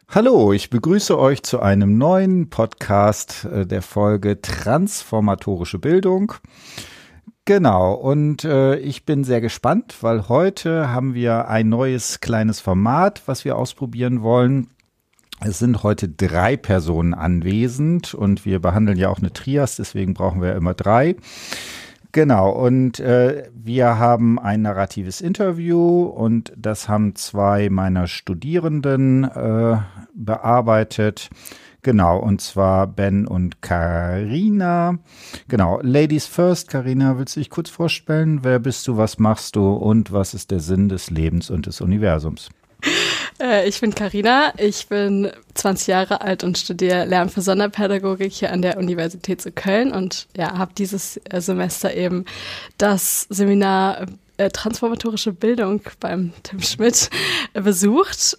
Hallo, ich begrüße euch zu einem neuen Podcast der Folge Transformatorische Bildung. Genau, und ich bin sehr gespannt, weil heute haben wir ein neues kleines Format, was wir ausprobieren wollen. Es sind heute 3 Personen anwesend und wir behandeln ja auch eine Trias, deswegen brauchen wir immer 3. Genau, und wir haben ein narratives Interview und das haben 2 meiner Studierenden bearbeitet. Genau, und zwar Ben und Carina. Genau, Ladies first. Carina, willst du dich kurz vorstellen? Wer bist du, was machst du und was ist der Sinn des Lebens und des Universums? Ich bin Carina, ich bin 20 Jahre alt und studiere Lehramt für Sonderpädagogik hier an der Universität zu Köln und ja, habe dieses Semester eben das Seminar Transformatorische Bildung beim Tim Schmidt besucht.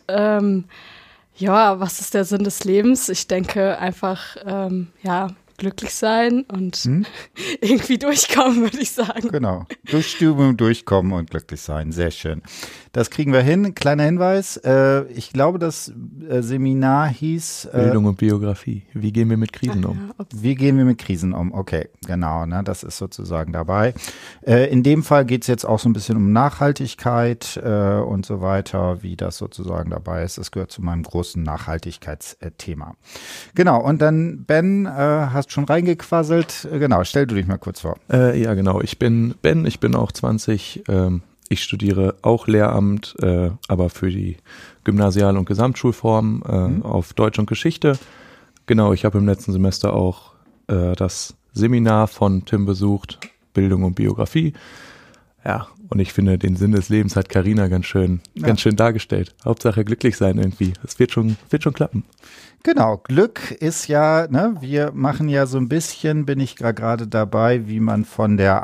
Ja, was ist der Sinn des Lebens? Ich denke einfach, glücklich sein und irgendwie durchkommen, würde ich sagen. Genau, Durchstuben, durchkommen und glücklich sein, sehr schön. Das kriegen wir hin. Kleiner Hinweis, ich glaube, das Seminar hieß Bildung und Biografie. Wie gehen wir mit Krisen um? Wie gehen wir mit Krisen um? Okay, genau, ne, das ist sozusagen dabei. In dem Fall geht es jetzt auch so ein bisschen um Nachhaltigkeit und so weiter, wie das sozusagen dabei ist. Das gehört zu meinem großen Nachhaltigkeitsthema. Genau, und dann Ben, hast schon reingequasselt. Genau, stell du dich mal kurz vor. Ja, genau. Ich bin Ben, ich bin auch 20. Ich studiere auch Lehramt, aber für die Gymnasial- und Gesamtschulform auf Deutsch und Geschichte. Genau, ich habe im letzten Semester auch das Seminar von Tim besucht, Bildung und Biografie. Ja, und ich finde, den Sinn des Lebens hat Carina ganz schön dargestellt. Hauptsache glücklich sein irgendwie. Es wird schon klappen. Genau, Glück ist ja, ne, wir machen ja so ein bisschen, bin ich gerade dabei, wie man von der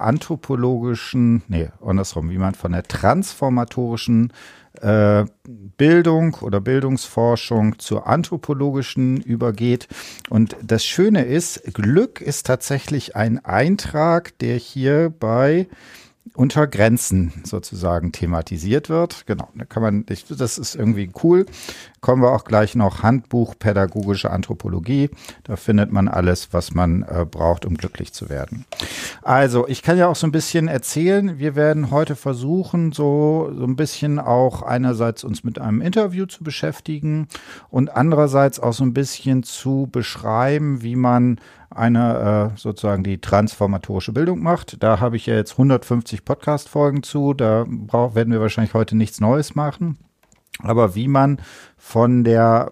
wie man von der transformatorischen Bildung oder Bildungsforschung zur anthropologischen übergeht. Und das Schöne ist, Glück ist tatsächlich ein Eintrag, der hier unter Grenzen sozusagen thematisiert wird. Genau, das ist irgendwie cool. Kommen wir auch gleich noch Handbuch Pädagogische Anthropologie. Da findet man alles, was man braucht, um glücklich zu werden. Also, ich kann ja auch so ein bisschen erzählen. Wir werden heute versuchen, so ein bisschen auch einerseits uns mit einem Interview zu beschäftigen und andererseits auch so ein bisschen zu beschreiben, wie man sozusagen die transformatorische Bildung macht. Da habe ich ja jetzt 150 Podcast-Folgen zu. Da werden wir wahrscheinlich heute nichts Neues machen. Aber wie man von der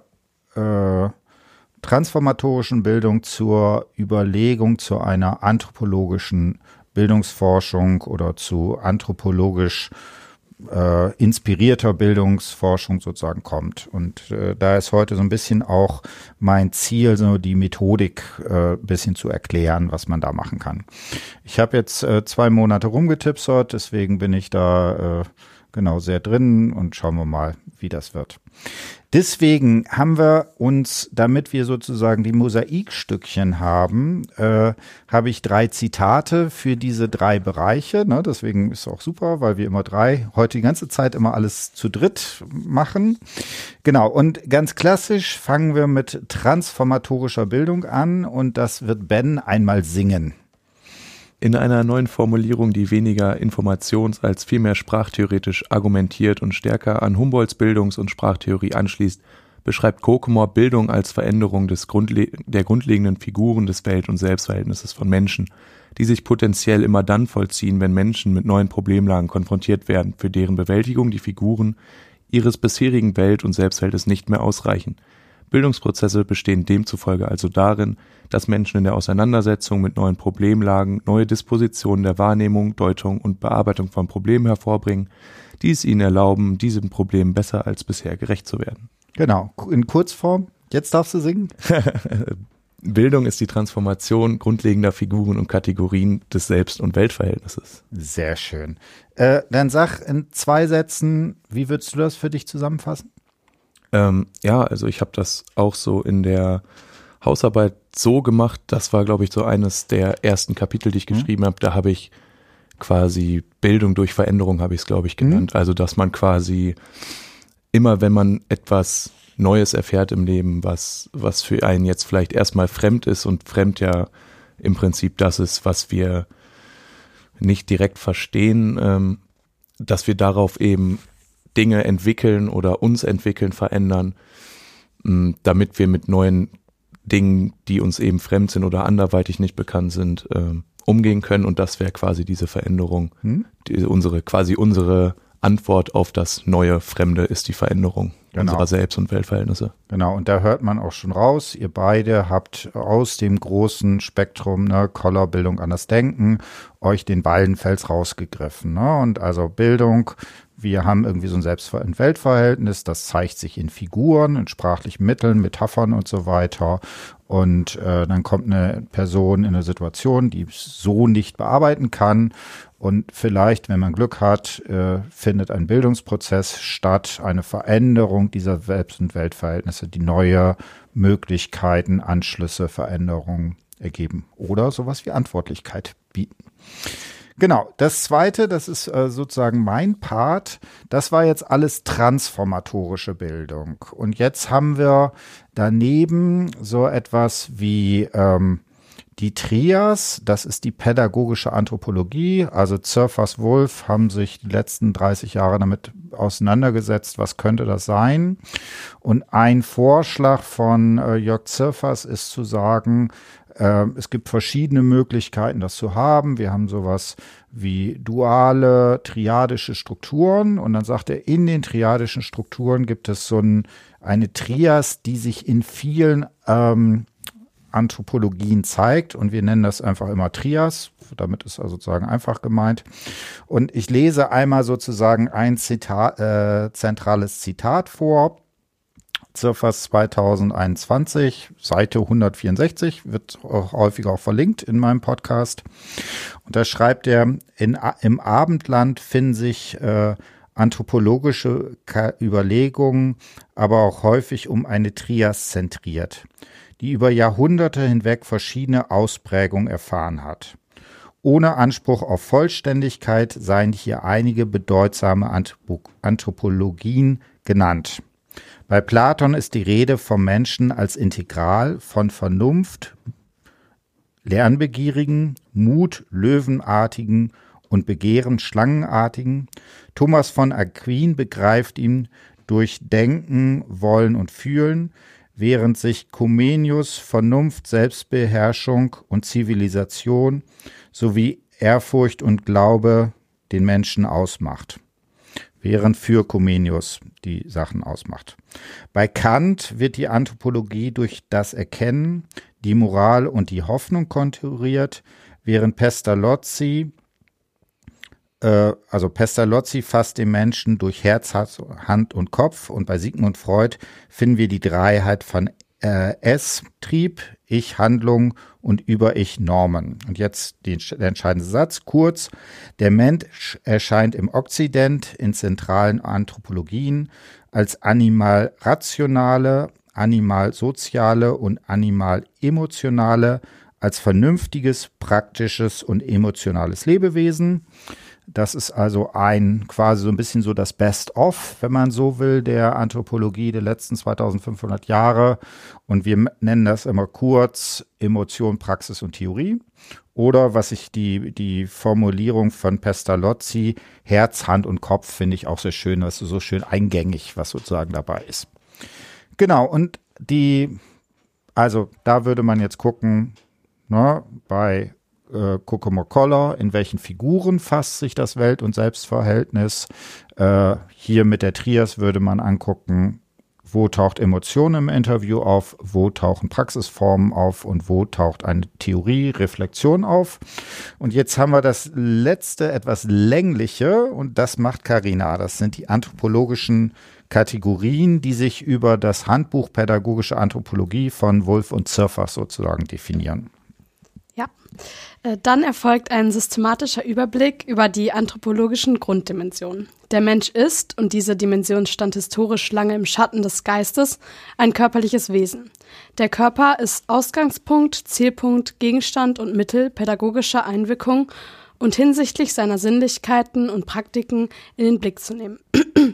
transformatorischen Bildung zur Überlegung zu einer anthropologischen Bildungsforschung oder zu anthropologisch inspirierter Bildungsforschung sozusagen kommt. Und da ist heute so ein bisschen auch mein Ziel, so die Methodik ein bisschen zu erklären, was man da machen kann. Ich habe jetzt 2 Monate rumgetipsert, deswegen bin ich da sehr drin und schauen wir mal, wie das wird. Deswegen haben wir uns, damit wir sozusagen die Mosaikstückchen haben, habe ich 3 Zitate für diese 3 Bereiche. Ne? Deswegen ist es auch super, weil wir immer heute die ganze Zeit immer alles zu dritt machen. Genau, und ganz klassisch fangen wir mit transformatorischer Bildung an und das wird Ben einmal singen. In einer neuen Formulierung, die weniger informations- als vielmehr sprachtheoretisch argumentiert und stärker an Humboldts Bildungs- und Sprachtheorie anschließt, beschreibt Kokomor Bildung als Veränderung der grundlegenden Figuren des Welt- und Selbstverhältnisses von Menschen, die sich potenziell immer dann vollziehen, wenn Menschen mit neuen Problemlagen konfrontiert werden, für deren Bewältigung die Figuren ihres bisherigen Welt- und Selbstverhältnisses nicht mehr ausreichen. Bildungsprozesse bestehen demzufolge also darin, dass Menschen in der Auseinandersetzung mit neuen Problemlagen neue Dispositionen der Wahrnehmung, Deutung und Bearbeitung von Problemen hervorbringen, die es ihnen erlauben, diesem Problem besser als bisher gerecht zu werden. Genau, in Kurzform. Jetzt darfst du singen. Bildung ist die Transformation grundlegender Figuren und Kategorien des Selbst- und Weltverhältnisses. Sehr schön. Dann sag in 2 Sätzen, wie würdest du das für dich zusammenfassen? Also ich habe das auch so in der Hausarbeit so gemacht, das war, glaube ich, so eines der ersten Kapitel, die ich geschrieben habe. Da habe ich quasi Bildung durch Veränderung, habe ich es, glaube ich, genannt. Also dass man quasi immer, wenn man etwas Neues erfährt im Leben, was für einen jetzt vielleicht erstmal fremd ist und fremd ja im Prinzip das ist, was wir nicht direkt verstehen, dass wir darauf eben Dinge entwickeln oder uns entwickeln, verändern, damit wir mit neuen Dingen, die uns eben fremd sind oder anderweitig nicht bekannt sind, umgehen können. Und das wäre quasi diese Veränderung. Unsere Antwort auf das neue Fremde ist die Veränderung unserer Selbst- und Weltverhältnisse. Genau, und da hört man auch schon raus, ihr beide habt aus dem großen Spektrum, Koller, Bildung, anders denken, euch den Waldenfels rausgegriffen. Und also Bildung, wir haben irgendwie so ein Selbst- und Weltverhältnis, das zeigt sich in Figuren, in sprachlichen Mitteln, Metaphern und so weiter. Und dann kommt eine Person in eine Situation, die so nicht bearbeiten kann. Und vielleicht, wenn man Glück hat, findet ein Bildungsprozess statt, eine Veränderung dieser Selbst- und Weltverhältnisse, die neue Möglichkeiten, Anschlüsse, Veränderungen ergeben oder sowas wie Antwortlichkeit bieten. Genau, das Zweite, das ist sozusagen mein Part, das war jetzt alles transformatorische Bildung. Und jetzt haben wir daneben so etwas wie die Trias, das ist die pädagogische Anthropologie, also Zerfas Wolf haben sich die letzten 30 Jahre damit auseinandergesetzt, was könnte das sein? Und ein Vorschlag von Jörg Zerfas ist zu sagen, es gibt verschiedene Möglichkeiten, das zu haben. Wir haben sowas wie duale, triadische Strukturen und dann sagt er, in den triadischen Strukturen gibt es so eine Trias, die sich in vielen Anthropologien zeigt und wir nennen das einfach immer Trias, damit ist also sozusagen einfach gemeint. Und ich lese einmal sozusagen ein zentrales Zitat vor. Zerfas 2021, Seite 164, wird auch häufiger auch verlinkt in meinem Podcast. Und da schreibt er, im Abendland finden sich anthropologische Überlegungen, aber auch häufig um eine Trias zentriert, die über Jahrhunderte hinweg verschiedene Ausprägungen erfahren hat. Ohne Anspruch auf Vollständigkeit seien hier einige bedeutsame Anthropologien genannt. Bei Platon ist die Rede vom Menschen als Integral von Vernunft, Lernbegierigen, Mut, Löwenartigen und Begehren, Schlangenartigen. Thomas von Aquin begreift ihn durch Denken, Wollen und Fühlen, während sich Comenius Vernunft, Selbstbeherrschung und Zivilisation sowie Ehrfurcht und Glaube den Menschen ausmacht. Während für Comenius die Sachen ausmacht. Bei Kant wird die Anthropologie durch das Erkennen, die Moral und die Hoffnung konturiert, während Pestalozzi fasst den Menschen durch Herz, Hand und Kopf und bei Sigmund Freud finden wir die Dreiheit von Trieb, Ich, Handlung und Über-Ich, Normen. Und jetzt der entscheidende Satz, kurz, der Mensch erscheint im Okzident in zentralen Anthropologien als animal-rationale, animal-soziale und animal-emotionale, als vernünftiges, praktisches und emotionales Lebewesen. Das ist also quasi so ein bisschen so das Best-of, wenn man so will, der Anthropologie der letzten 2500 Jahre. Und wir nennen das immer kurz Emotion, Praxis und Theorie. Oder was ich die Formulierung von Pestalozzi, Herz, Hand und Kopf, finde ich auch sehr schön. Das ist so schön eingängig, was sozusagen dabei ist. Genau, und also da würde man jetzt gucken, bei Kokomor-Koller, in welchen Figuren fasst sich das Welt- und Selbstverhältnis. Hier mit der Trias würde man angucken, wo taucht Emotion im Interview auf, wo tauchen Praxisformen auf und wo taucht eine Theorie, Reflexion auf. Und jetzt haben wir das letzte, etwas längliche und das macht Carina. Das sind die anthropologischen Kategorien, die sich über das Handbuch Pädagogische Anthropologie von Wolf und Zerfas sozusagen definieren. Ja. Dann erfolgt ein systematischer Überblick über die anthropologischen Grunddimensionen. Der Mensch ist, und diese Dimension stand historisch lange im Schatten des Geistes, ein körperliches Wesen. Der Körper ist Ausgangspunkt, Zielpunkt, Gegenstand und Mittel pädagogischer Einwirkung und hinsichtlich seiner Sinnlichkeiten und Praktiken in den Blick zu nehmen.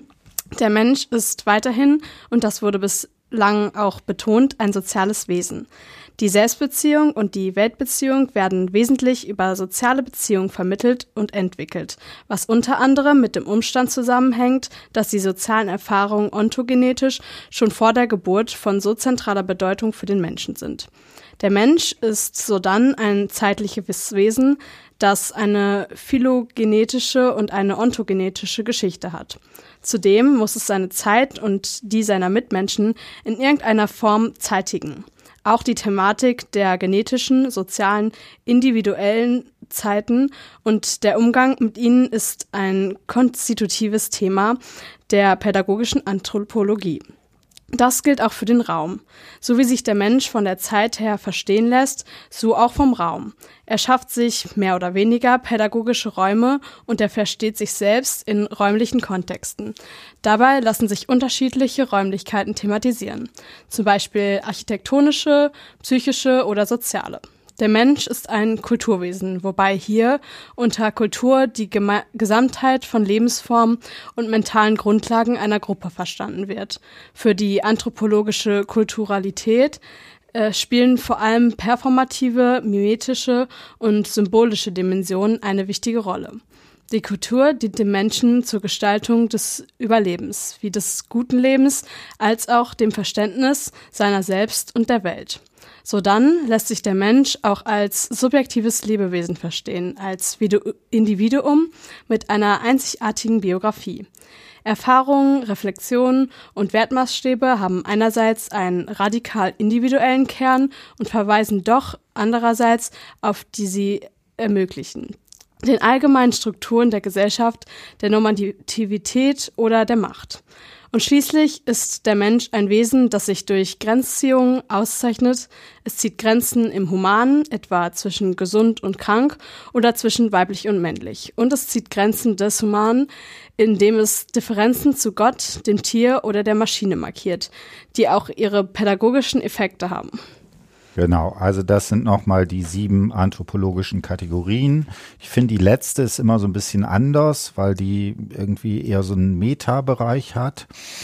Der Mensch ist weiterhin, und das wurde bislang auch betont, ein soziales Wesen. Die Selbstbeziehung und die Weltbeziehung werden wesentlich über soziale Beziehungen vermittelt und entwickelt, was unter anderem mit dem Umstand zusammenhängt, dass die sozialen Erfahrungen ontogenetisch schon vor der Geburt von so zentraler Bedeutung für den Menschen sind. Der Mensch ist sodann ein zeitliches Wesen, das eine phylogenetische und eine ontogenetische Geschichte hat. Zudem muss es seine Zeit und die seiner Mitmenschen in irgendeiner Form zeitigen. Auch die Thematik der genetischen, sozialen, individuellen Zeiten und der Umgang mit ihnen ist ein konstitutives Thema der pädagogischen Anthropologie. Das gilt auch für den Raum. So wie sich der Mensch von der Zeit her verstehen lässt, so auch vom Raum. Er schafft sich mehr oder weniger pädagogische Räume und er versteht sich selbst in räumlichen Kontexten. Dabei lassen sich unterschiedliche Räumlichkeiten thematisieren, zum Beispiel architektonische, psychische oder soziale. Der Mensch ist ein Kulturwesen, wobei hier unter Kultur die Gesamtheit von Lebensformen und mentalen Grundlagen einer Gruppe verstanden wird. Für die anthropologische Kulturalität spielen vor allem performative, mimetische und symbolische Dimensionen eine wichtige Rolle. Die Kultur dient dem Menschen zur Gestaltung des Überlebens, wie des guten Lebens, als auch dem Verständnis seiner selbst und der Welt. Sodann lässt sich der Mensch auch als subjektives Lebewesen verstehen, als Individuum mit einer einzigartigen Biografie. Erfahrungen, Reflexionen und Wertmaßstäbe haben einerseits einen radikal individuellen Kern und verweisen doch andererseits auf die sie ermöglichen. Den allgemeinen Strukturen der Gesellschaft, der Normativität oder der Macht. Und schließlich ist der Mensch ein Wesen, das sich durch Grenzziehungen auszeichnet. Es zieht Grenzen im Humanen, etwa zwischen gesund und krank oder zwischen weiblich und männlich. Und es zieht Grenzen des Humanen, indem es Differenzen zu Gott, dem Tier oder der Maschine markiert, die auch ihre pädagogischen Effekte haben. Genau, also das sind nochmal die 7 anthropologischen Kategorien. Ich finde, die letzte ist immer so ein bisschen anders, weil die irgendwie eher so einen Meta-Bereich hat.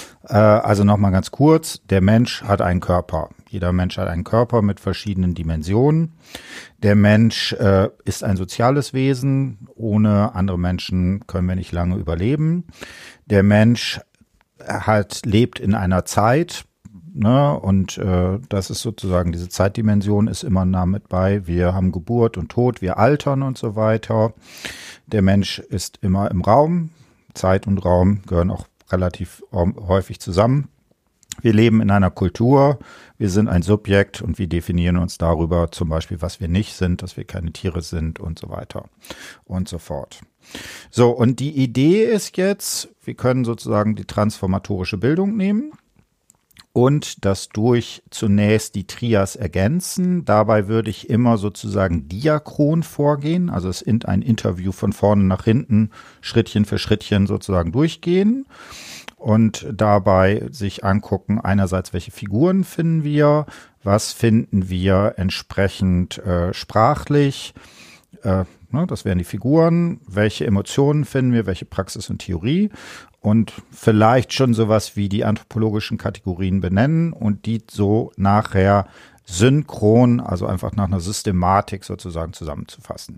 Also nochmal ganz kurz, der Mensch hat einen Körper. Jeder Mensch hat einen Körper mit verschiedenen Dimensionen. Der Mensch ist ein soziales Wesen. Ohne andere Menschen können wir nicht lange überleben. Der Mensch lebt in einer Zeit. Ne, und das ist sozusagen, diese Zeitdimension ist immer nah mit bei. Wir haben Geburt und Tod, wir altern und so weiter. Der Mensch ist immer im Raum. Zeit und Raum gehören auch relativ häufig zusammen. Wir leben in einer Kultur, wir sind ein Subjekt und wir definieren uns darüber zum Beispiel, was wir nicht sind, dass wir keine Tiere sind und so weiter und so fort. So, und die Idee ist jetzt, wir können sozusagen die transformatorische Bildung nehmen und das durch zunächst die Trias ergänzen. Dabei würde ich immer sozusagen diachron vorgehen, also es in ein Interview von vorne nach hinten, Schrittchen für Schrittchen sozusagen durchgehen und dabei sich angucken, einerseits, welche Figuren finden wir, was finden wir entsprechend sprachlich, das wären die Figuren, welche Emotionen finden wir, welche Praxis und Theorie und vielleicht schon sowas wie die anthropologischen Kategorien benennen und die so nachher synchron, also einfach nach einer Systematik sozusagen zusammenzufassen.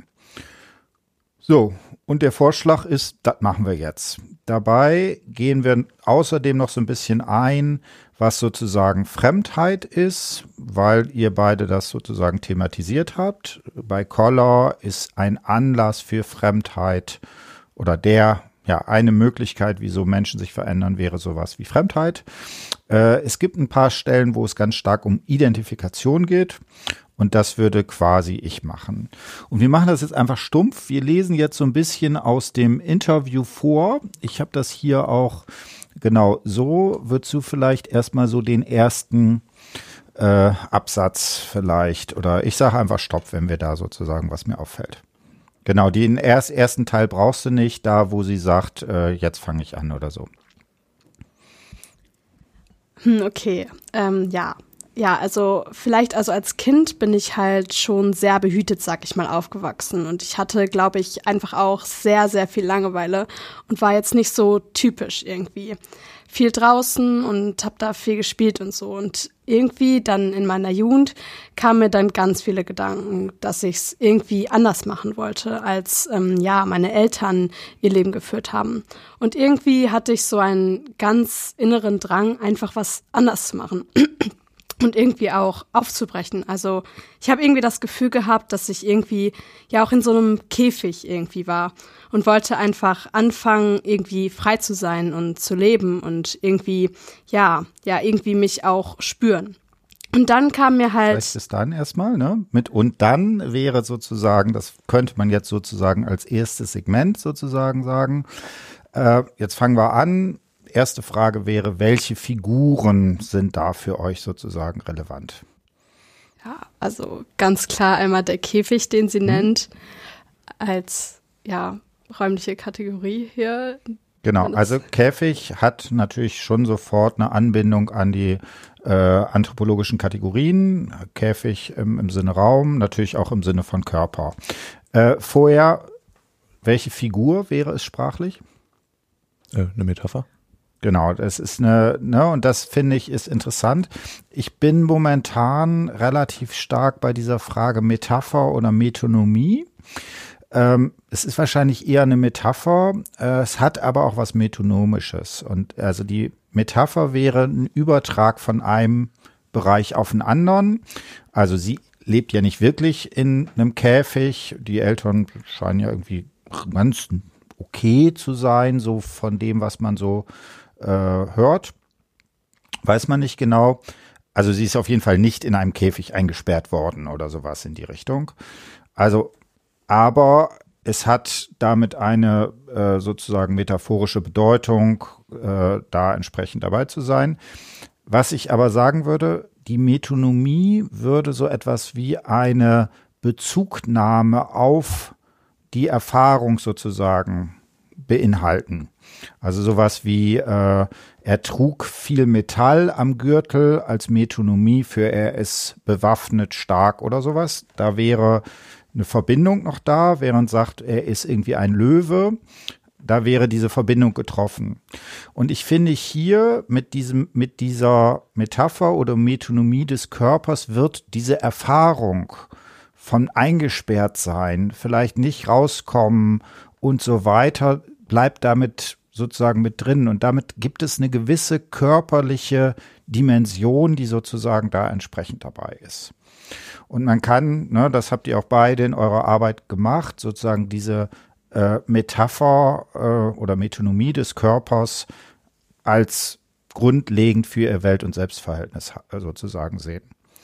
So, und der Vorschlag ist, das machen wir jetzt. Dabei gehen wir außerdem noch so ein bisschen ein, was sozusagen Fremdheit ist, weil ihr beide das sozusagen thematisiert habt. Bei Koller ist ein Anlass für Fremdheit oder eine Möglichkeit, wieso Menschen sich verändern, wäre sowas wie Fremdheit. Es gibt ein paar Stellen, wo es ganz stark um Identifikation geht. Und das würde quasi ich machen. Und wir machen das jetzt einfach stumpf. Wir lesen jetzt so ein bisschen aus dem Interview vor. Ich habe das hier auch, genau so, würdest du vielleicht erstmal so den ersten Absatz vielleicht, oder ich sage einfach Stopp, wenn wir da sozusagen, was mir auffällt. Genau, den ersten Teil brauchst du nicht, da wo sie sagt, jetzt fange ich an oder so. Okay, ja. Ja, also vielleicht, also als Kind bin ich halt schon sehr behütet, sag ich mal, aufgewachsen. Und ich hatte, glaube ich, einfach auch sehr, sehr viel Langeweile und war jetzt nicht so typisch irgendwie. Viel draußen und habe da viel gespielt und so. Und irgendwie dann in meiner Jugend kamen mir dann ganz viele Gedanken, dass ich es irgendwie anders machen wollte, als meine Eltern ihr Leben geführt haben. Und irgendwie hatte ich so einen ganz inneren Drang, einfach was anders zu machen. Und irgendwie auch aufzubrechen. Also ich habe irgendwie das Gefühl gehabt, dass ich irgendwie ja auch in so einem Käfig irgendwie war und wollte einfach anfangen, irgendwie frei zu sein und zu leben und irgendwie, irgendwie mich auch spüren. Und dann kam mir halt... Vielleicht bis dann erstmal, ne? Und dann wäre sozusagen, das könnte man jetzt sozusagen als erstes Segment sozusagen sagen. Jetzt fangen wir an. Erste Frage wäre, welche Figuren sind da für euch sozusagen relevant? Ja, also ganz klar einmal der Käfig, den sie nennt, als räumliche Kategorie hier. Genau, also Käfig hat natürlich schon sofort eine Anbindung an die anthropologischen Kategorien. Käfig im Sinne Raum, natürlich auch im Sinne von Körper. Vorher, welche Figur wäre es sprachlich? Eine Metapher. Genau, das ist und das finde ich ist interessant. Ich bin momentan relativ stark bei dieser Frage Metapher oder Metonymie. Es ist wahrscheinlich eher eine Metapher, es hat aber auch was Metonymisches. Und also die Metapher wäre ein Übertrag von einem Bereich auf einen anderen. Also sie lebt ja nicht wirklich in einem Käfig. Die Eltern scheinen ja irgendwie ganz okay zu sein, so von dem, was man so hört, weiß man nicht genau. Also sie ist auf jeden Fall nicht in einem Käfig eingesperrt worden oder sowas in die Richtung. Also, aber es hat damit eine sozusagen metaphorische Bedeutung, da entsprechend dabei zu sein. Was ich aber sagen würde, die Metonymie würde so etwas wie eine Bezugnahme auf die Erfahrung sozusagen beinhalten. Also sowas wie er trug viel Metall am Gürtel als Metonymie für er ist bewaffnet, stark oder sowas. Da wäre eine Verbindung noch da, während sagt, er ist irgendwie ein Löwe. Da wäre diese Verbindung getroffen. Und ich finde hier mit dieser Metapher oder Metonymie des Körpers wird diese Erfahrung von eingesperrt sein, vielleicht nicht rauskommen und so weiter, bleibt damit sozusagen mit drin. Und damit gibt es eine gewisse körperliche Dimension, die sozusagen da entsprechend dabei ist. Und man kann, das habt ihr auch beide in eurer Arbeit gemacht, sozusagen diese Metapher oder Metonymie des Körpers als grundlegend für ihr Welt- und Selbstverhältnis sozusagen sehen.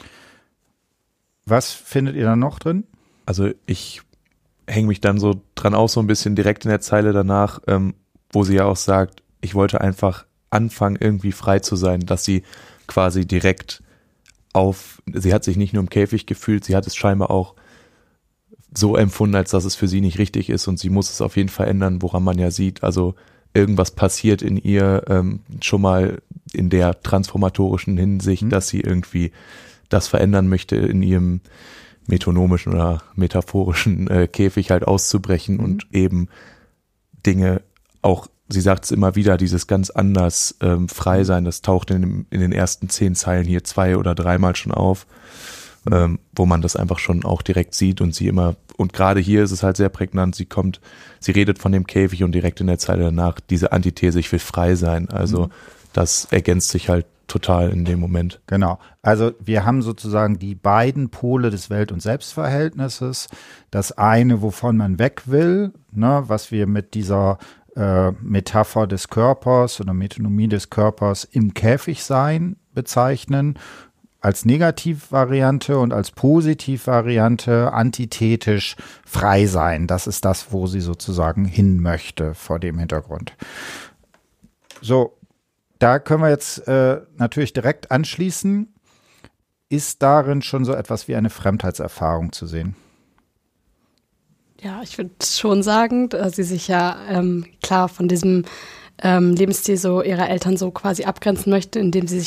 Was findet ihr da noch drin? Also ich hänge mich dann so dran auf, so ein bisschen direkt in der Zeile danach, wo sie ja auch sagt, ich wollte einfach anfangen, irgendwie frei zu sein, dass sie quasi direkt sie hat sich nicht nur im Käfig gefühlt, sie hat es scheinbar auch so empfunden, als dass es für sie nicht richtig ist und sie muss es auf jeden Fall ändern, woran man ja sieht, also irgendwas passiert in ihr schon mal in der transformatorischen Hinsicht, dass sie irgendwie das verändern möchte, in ihrem metonomischen oder metaphorischen Käfig halt auszubrechen und eben Dinge auch, sie sagt es immer wieder, dieses ganz anders frei sein, das taucht in den ersten 10 Zeilen hier 2- oder 3-mal schon auf, wo man das einfach schon auch direkt sieht und sie immer, und gerade hier ist es halt sehr prägnant, sie redet von dem Käfig und direkt in der Zeile danach diese Antithese, ich will frei sein, also das ergänzt sich halt total in dem Moment. Genau. Also wir haben sozusagen die beiden Pole des Welt- und Selbstverhältnisses. Das eine, wovon man weg will, was wir mit dieser Metapher des Körpers oder Metonymie des Körpers im Käfigsein bezeichnen, als Negativvariante und als Positivvariante antithetisch frei sein. Das ist das, wo sie sozusagen hin möchte vor dem Hintergrund. So, da können wir jetzt natürlich direkt anschließen. Ist darin schon so etwas wie eine Fremdheitserfahrung zu sehen? Ja, ich würde schon sagen, dass sie sich ja klar von diesem Lebensstil so ihrer Eltern so quasi abgrenzen möchte, indem sie sich halt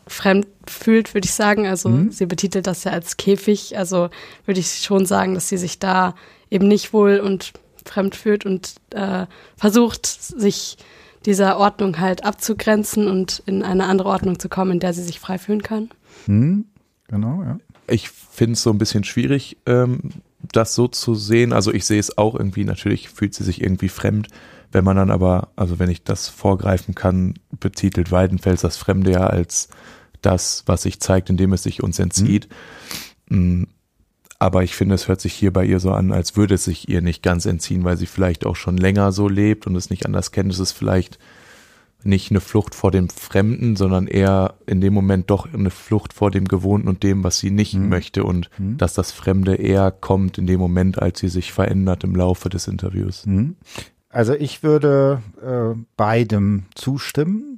fremd fühlt, würde ich sagen. Also sie betitelt das ja als Käfig. Also würde ich schon sagen, dass sie sich da eben nicht wohl und fremd fühlt und versucht, sich dieser Ordnung halt abzugrenzen und in eine andere Ordnung zu kommen, in der sie sich frei fühlen kann. Genau, ja. Ich finde es so ein bisschen schwierig, das so zu sehen. Also ich sehe es auch irgendwie, natürlich fühlt sie sich irgendwie fremd. Wenn man dann aber, also wenn ich das vorgreifen kann, betitelt Weidenfels das Fremde ja als das, was sich zeigt, indem es sich uns entzieht. Aber ich finde, es hört sich hier bei ihr so an, als würde es sich ihr nicht ganz entziehen, weil sie vielleicht auch schon länger so lebt und es nicht anders kennt. Es ist vielleicht nicht eine Flucht vor dem Fremden, sondern eher in dem Moment doch eine Flucht vor dem Gewohnten und dem, was sie nicht möchte, und dass das Fremde eher kommt in dem Moment, als sie sich verändert im Laufe des Interviews. Also ich würde beidem zustimmen.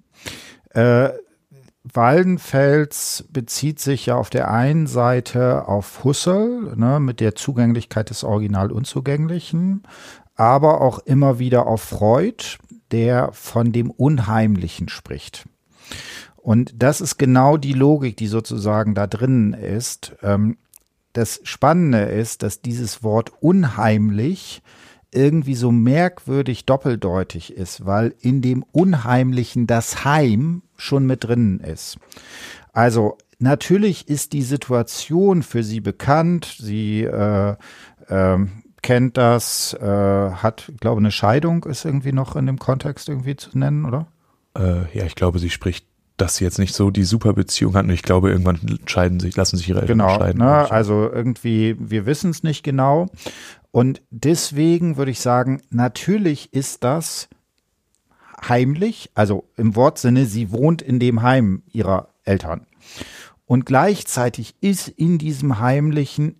Waldenfels bezieht sich ja auf der einen Seite auf Husserl, ne, mit der Zugänglichkeit des Original Unzugänglichen, aber auch immer wieder auf Freud, der von dem Unheimlichen spricht. Und das ist genau die Logik, die sozusagen da drin ist. Das Spannende ist, dass dieses Wort unheimlich irgendwie so merkwürdig doppeldeutig ist, weil in dem Unheimlichen das Heim schon mit drinnen ist. Also natürlich ist die Situation für sie bekannt. Sie kennt das, hat, glaube eine Scheidung ist irgendwie noch in dem Kontext irgendwie zu nennen, oder? Ja, ich glaube, sie spricht, dass sie jetzt nicht so die super Beziehung hat, und ich glaube, irgendwann lassen sich ihre Eltern scheiden. Genau, ne? Also irgendwie, wir wissen es nicht genau. Und deswegen würde ich sagen, natürlich ist das heimlich, also im Wortsinne, sie wohnt in dem Heim ihrer Eltern. Und gleichzeitig ist in diesem Heimlichen,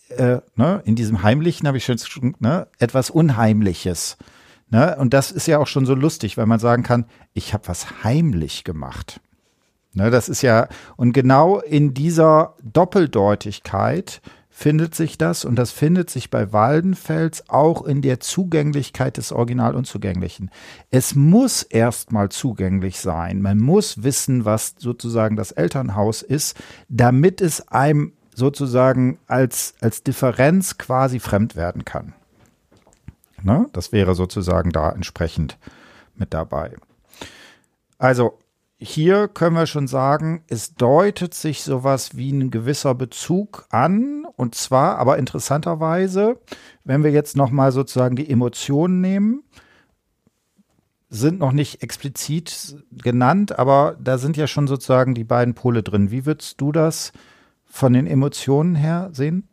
habe ich schon, etwas Unheimliches. Ne? Und das ist ja auch schon so lustig, weil man sagen kann, ich habe was heimlich gemacht. Ne, das ist ja, und genau in dieser Doppeldeutigkeit findet sich das, und das findet sich bei Waldenfels auch in der Zugänglichkeit des Original Unzugänglichen. Es muss erstmal zugänglich sein. Man muss wissen, was sozusagen das Elternhaus ist, damit es einem sozusagen als Differenz quasi fremd werden kann. Ne? Das wäre sozusagen da entsprechend mit dabei. Also hier können wir schon sagen, es deutet sich sowas wie ein gewisser Bezug an, und zwar aber interessanterweise, wenn wir jetzt nochmal sozusagen die Emotionen nehmen, sind noch nicht explizit genannt, aber da sind ja schon sozusagen die beiden Pole drin. Wie würdest du das von den Emotionen her sehen?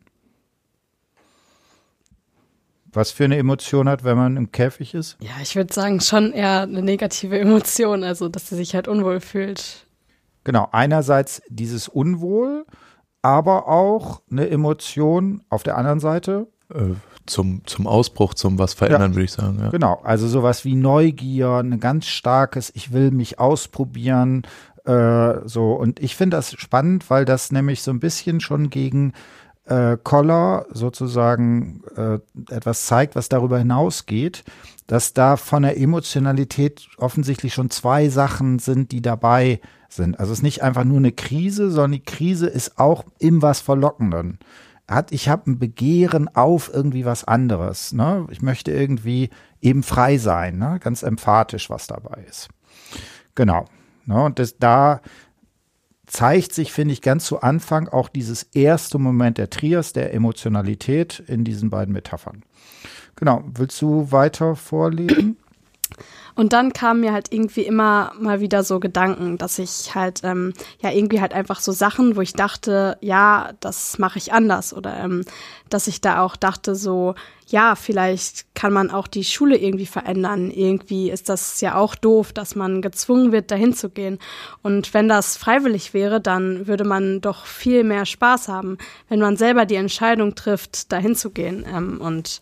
Was für eine Emotion hat, wenn man im Käfig ist? Ja, ich würde sagen, schon eher eine negative Emotion, also dass sie sich halt unwohl fühlt. Genau, einerseits dieses Unwohl, aber auch eine Emotion auf der anderen Seite. Zum Ausbruch, zum was verändern, würde ich sagen. Ja. Genau, also sowas wie Neugier, ein ganz starkes, ich will mich ausprobieren, so. Und ich finde das spannend, weil das nämlich so ein bisschen schon gegen Koller sozusagen etwas zeigt, was darüber hinausgeht, dass da von der Emotionalität offensichtlich schon zwei Sachen sind, die dabei sind. Also es ist nicht einfach nur eine Krise, sondern die Krise ist auch im was Verlockenden. Ich habe ein Begehren auf irgendwie was anderes. Ne? Ich möchte irgendwie eben frei sein, ne? Ganz emphatisch, was dabei ist. Genau. Ne? Und da zeigt sich, finde ich, ganz zu Anfang auch dieses erste Moment der Trias, der Emotionalität in diesen beiden Metaphern. Genau, willst du weiter vorlesen? Und dann kamen mir halt irgendwie immer mal wieder so Gedanken, dass ich halt, irgendwie halt einfach so Sachen, wo ich dachte, ja, das mache ich anders. Oder dass ich da auch dachte so, ja, vielleicht kann man auch die Schule irgendwie verändern. Irgendwie ist das ja auch doof, dass man gezwungen wird, dahin zu gehen. Und wenn das freiwillig wäre, dann würde man doch viel mehr Spaß haben, wenn man selber die Entscheidung trifft, dahin zu gehen. Und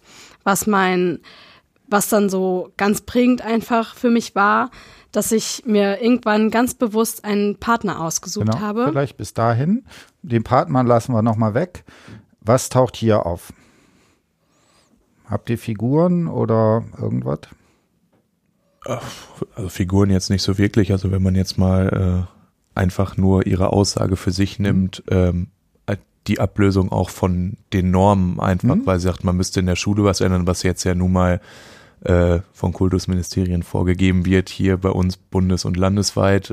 was dann so ganz prägend einfach für mich war, dass ich mir irgendwann ganz bewusst einen Partner ausgesucht habe. Vielleicht bis dahin. Den Partner lassen wir nochmal weg. Was taucht hier auf? Habt ihr Figuren oder irgendwas? Also Figuren jetzt nicht so wirklich. Also wenn man jetzt mal einfach nur ihre Aussage für sich nimmt, die Ablösung auch von den Normen einfach, weil sie sagt, man müsste in der Schule was ändern, was jetzt ja nun mal von Kultusministerien vorgegeben wird, hier bei uns bundes- und landesweit.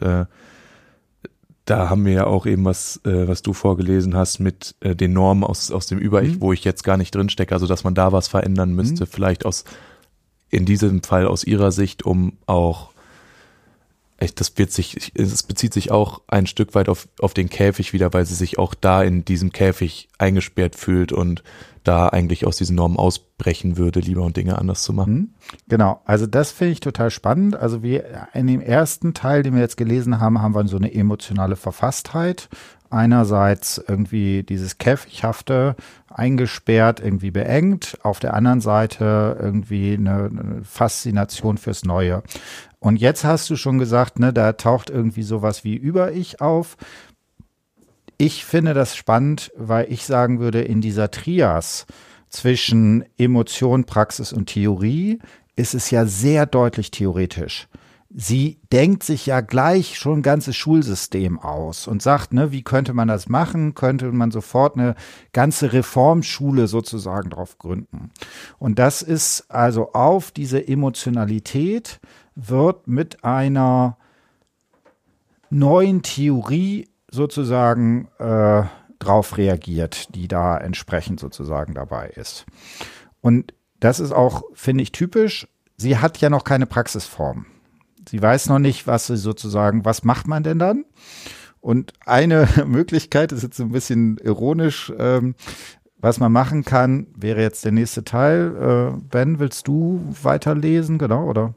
Da haben wir ja auch eben was du vorgelesen hast mit den Normen aus dem Über-Ich, wo ich jetzt gar nicht drinstecke, also dass man da was verändern müsste, vielleicht in diesem Fall aus ihrer Sicht, um auch es bezieht sich auch ein Stück weit auf den Käfig wieder, weil sie sich auch da in diesem Käfig eingesperrt fühlt und da eigentlich aus diesen Normen ausbrechen würde, lieber und Dinge anders zu machen. Genau, also das finde ich total spannend. Also in dem ersten Teil, den wir jetzt gelesen haben, haben wir so eine emotionale Verfasstheit. Einerseits irgendwie dieses Käfighafte, eingesperrt, irgendwie beengt. Auf der anderen Seite irgendwie eine Faszination fürs Neue. Und jetzt hast du schon gesagt, ne, da taucht irgendwie sowas wie Über-Ich auf. Ich finde das spannend, weil ich sagen würde, in dieser Trias zwischen Emotion, Praxis und Theorie ist es ja sehr deutlich theoretisch. Sie denkt sich ja gleich schon ein ganzes Schulsystem aus und sagt, ne, wie könnte man das machen? Könnte man sofort eine ganze Reformschule sozusagen drauf gründen? Und das ist also auf diese Emotionalität wird mit einer neuen Theorie sozusagen drauf reagiert, die da entsprechend sozusagen dabei ist. Und das ist auch, finde ich, typisch. Sie hat ja noch keine Praxisform. Sie weiß noch nicht, was macht man denn dann? Und eine Möglichkeit ist jetzt so ein bisschen ironisch, was man machen kann, wäre jetzt der nächste Teil. Ben, willst du weiterlesen, genau, oder?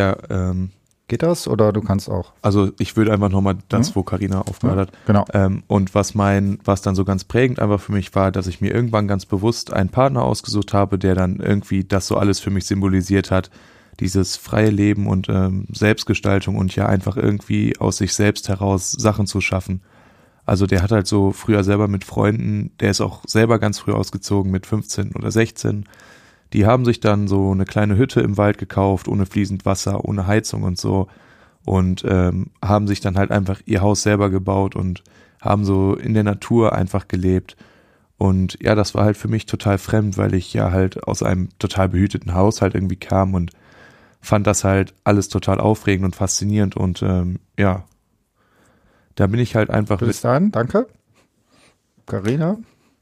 Geht das oder du kannst auch? Also ich würde einfach nochmal das, wo Carina aufgehört hat. Genau. Und was dann so ganz prägend einfach für mich war, dass ich mir irgendwann ganz bewusst einen Partner ausgesucht habe, der dann irgendwie das so alles für mich symbolisiert hat. Dieses freie Leben und Selbstgestaltung und ja einfach irgendwie aus sich selbst heraus Sachen zu schaffen. Also der hat halt so früher selber mit Freunden, der ist auch selber ganz früh ausgezogen mit 15 oder 16. Die haben sich dann so eine kleine Hütte im Wald gekauft, ohne fließend Wasser, ohne Heizung und so und haben sich dann halt einfach ihr Haus selber gebaut und haben so in der Natur einfach gelebt. Und ja, das war halt für mich total fremd, weil ich ja halt aus einem total behüteten Haushalt irgendwie kam und fand das halt alles total aufregend und faszinierend und ja, da bin ich halt einfach Bis dann, danke. Carina?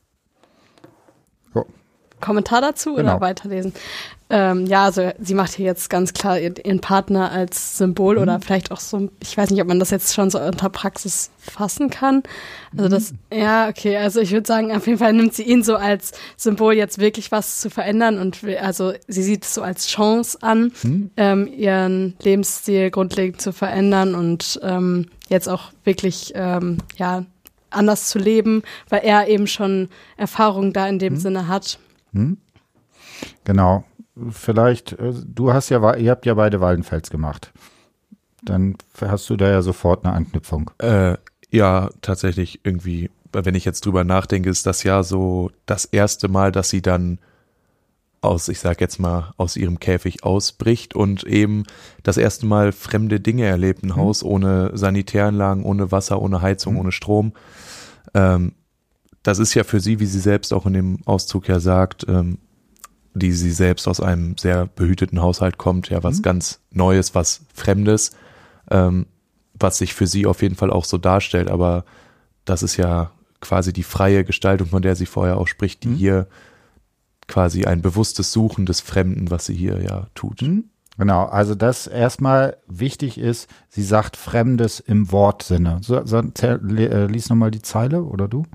Kommentar dazu oder weiterlesen? Ja, also sie macht hier jetzt ganz klar ihren Partner als Symbol oder vielleicht auch so, ich weiß nicht, ob man das jetzt schon so unter Praxis fassen kann. Also das, ja, okay, also ich würde sagen, auf jeden Fall nimmt sie ihn so als Symbol, jetzt wirklich was zu verändern und also sie sieht es so als Chance an, ihren Lebensstil grundlegend zu verändern und jetzt auch wirklich, ja, anders zu leben, weil er eben schon Erfahrung da in dem Sinne hat. Genau. Vielleicht, ihr habt ja beide Waldenfels gemacht. Dann hast du da ja sofort eine Anknüpfung. Ja, tatsächlich irgendwie, wenn ich jetzt drüber nachdenke, ist das ja so das erste Mal, dass sie dann aus ihrem Käfig ausbricht und eben das erste Mal fremde Dinge erlebt. Ein Haus ohne Sanitäranlagen, ohne Wasser, ohne Heizung, ohne Strom. Das ist ja für sie, wie sie selbst auch in dem Auszug ja sagt, die sie selbst aus einem sehr behüteten Haushalt kommt, ja was ganz Neues, was Fremdes, was sich für sie auf jeden Fall auch so darstellt, aber das ist ja quasi die freie Gestaltung, von der sie vorher auch spricht, die hier quasi ein bewusstes Suchen des Fremden, was sie hier ja tut. Genau, also das erstmal wichtig ist, sie sagt Fremdes im Wortsinne. Lies nochmal die Zeile, oder du?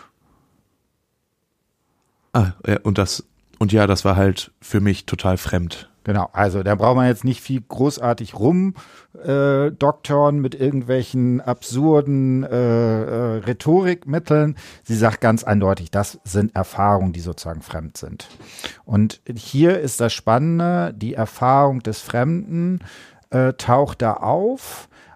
Und das war halt für mich total fremd. Genau, also da braucht man jetzt nicht viel großartig rumdoktoren mit irgendwelchen absurden Rhetorikmitteln. Sie sagt ganz eindeutig, das sind Erfahrungen, die sozusagen fremd sind. Und hier ist das Spannende, die Erfahrung des Fremden taucht da auf,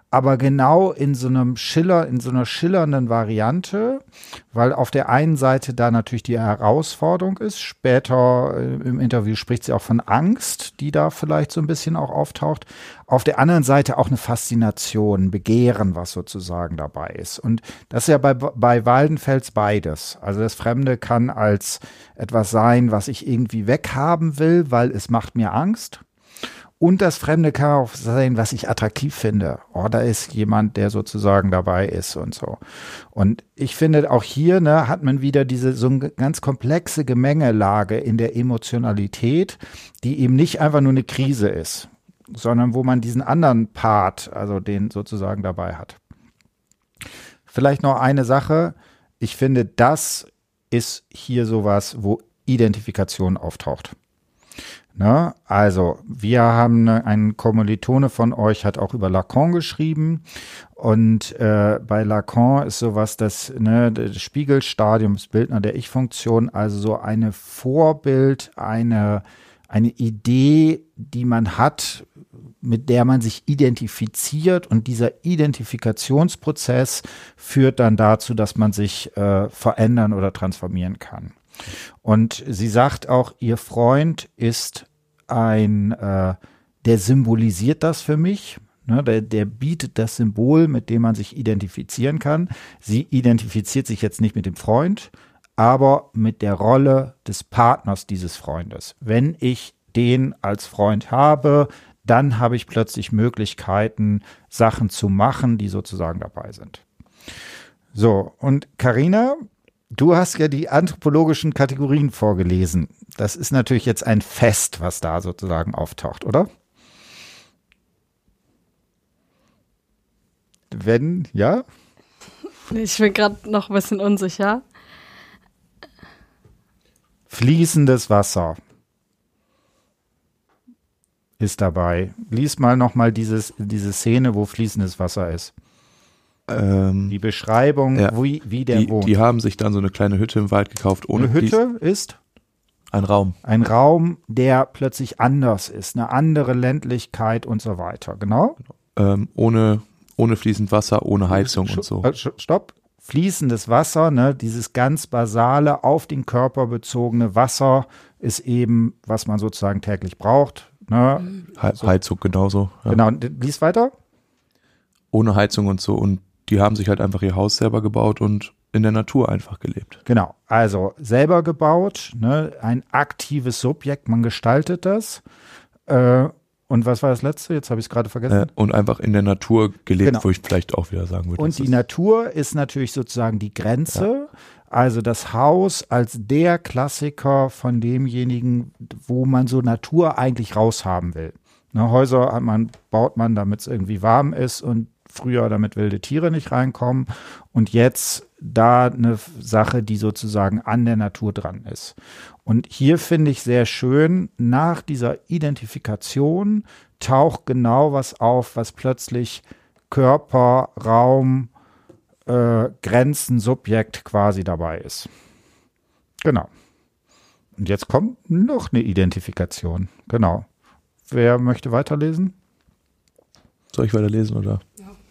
aber genau in so einer schillernden Variante, weil auf der einen Seite da natürlich die Herausforderung ist. Später im Interview spricht sie auch von Angst, die da vielleicht so ein bisschen auch auftaucht. Auf der anderen Seite auch eine Faszination, Begehren, was sozusagen dabei ist. Und das ist ja bei Waldenfels beides. Also das Fremde kann als etwas sein, was ich irgendwie weghaben will, weil es macht mir Angst. Und das Fremde kann auch sein, was ich attraktiv finde. Oh, da ist jemand, der sozusagen dabei ist und so. Und ich finde, auch hier hat man wieder so eine ganz komplexe Gemengelage in der Emotionalität, die eben nicht einfach nur eine Krise ist, sondern wo man diesen anderen Part, also den sozusagen dabei hat. Vielleicht noch eine Sache. Ich finde, das ist hier sowas, wo Identifikation auftaucht. Ne? Also, wir haben ein Kommilitone von euch, hat auch über Lacan geschrieben. Und bei Lacan ist sowas, das Spiegelstadium, das Bildner der Ich-Funktion, also so eine Vorbild, eine Idee, die man hat, mit der man sich identifiziert. Und dieser Identifikationsprozess führt dann dazu, dass man sich verändern oder transformieren kann. Und sie sagt auch, ihr Freund ist der symbolisiert das für mich. Ne, der bietet das Symbol, mit dem man sich identifizieren kann. Sie identifiziert sich jetzt nicht mit dem Freund, aber mit der Rolle des Partners dieses Freundes. Wenn ich den als Freund habe, dann habe ich plötzlich Möglichkeiten, Sachen zu machen, die sozusagen dabei sind. So, und Carina, du hast ja die anthropologischen Kategorien vorgelesen. Das ist natürlich jetzt ein Fest, was da sozusagen auftaucht, oder? Ja? Ich bin gerade noch ein bisschen unsicher. Fließendes Wasser ist dabei. Lies mal nochmal diese Szene, wo fließendes Wasser ist. Die Beschreibung, ja, wie der wohnt. Die haben sich dann so eine kleine Hütte im Wald gekauft. Ohne eine Hütte ist? Ein Raum. Ein Raum, der plötzlich anders ist. Eine andere Ländlichkeit und so weiter. Genau? Ohne fließend Wasser, ohne Heizung und so. Stopp. Fließendes Wasser, dieses ganz basale, auf den Körper bezogene Wasser ist eben, was man sozusagen täglich braucht. Ne? Heizung genauso. Ja. Genau. Lies weiter. Ohne Heizung und so. Und die haben sich halt einfach ihr Haus selber gebaut und in der Natur einfach gelebt. Genau, also selber gebaut, ein aktives Subjekt, man gestaltet das. Und was war das Letzte? Jetzt habe ich es gerade vergessen. Und einfach in der Natur gelebt, genau. Wo ich vielleicht auch wieder sagen würde. Und die Natur ist natürlich sozusagen die Grenze. Ja. Also das Haus als der Klassiker von demjenigen, wo man so Natur eigentlich raushaben will. Häuser baut man, damit es irgendwie warm ist und früher, damit wilde Tiere nicht reinkommen. Und jetzt da eine Sache, die sozusagen an der Natur dran ist. Und hier finde ich sehr schön, nach dieser Identifikation taucht genau was auf, was plötzlich Körper, Raum, Grenzen, Subjekt quasi dabei ist. Genau. Und jetzt kommt noch eine Identifikation. Genau. Wer möchte weiterlesen? Soll ich weiterlesen, oder?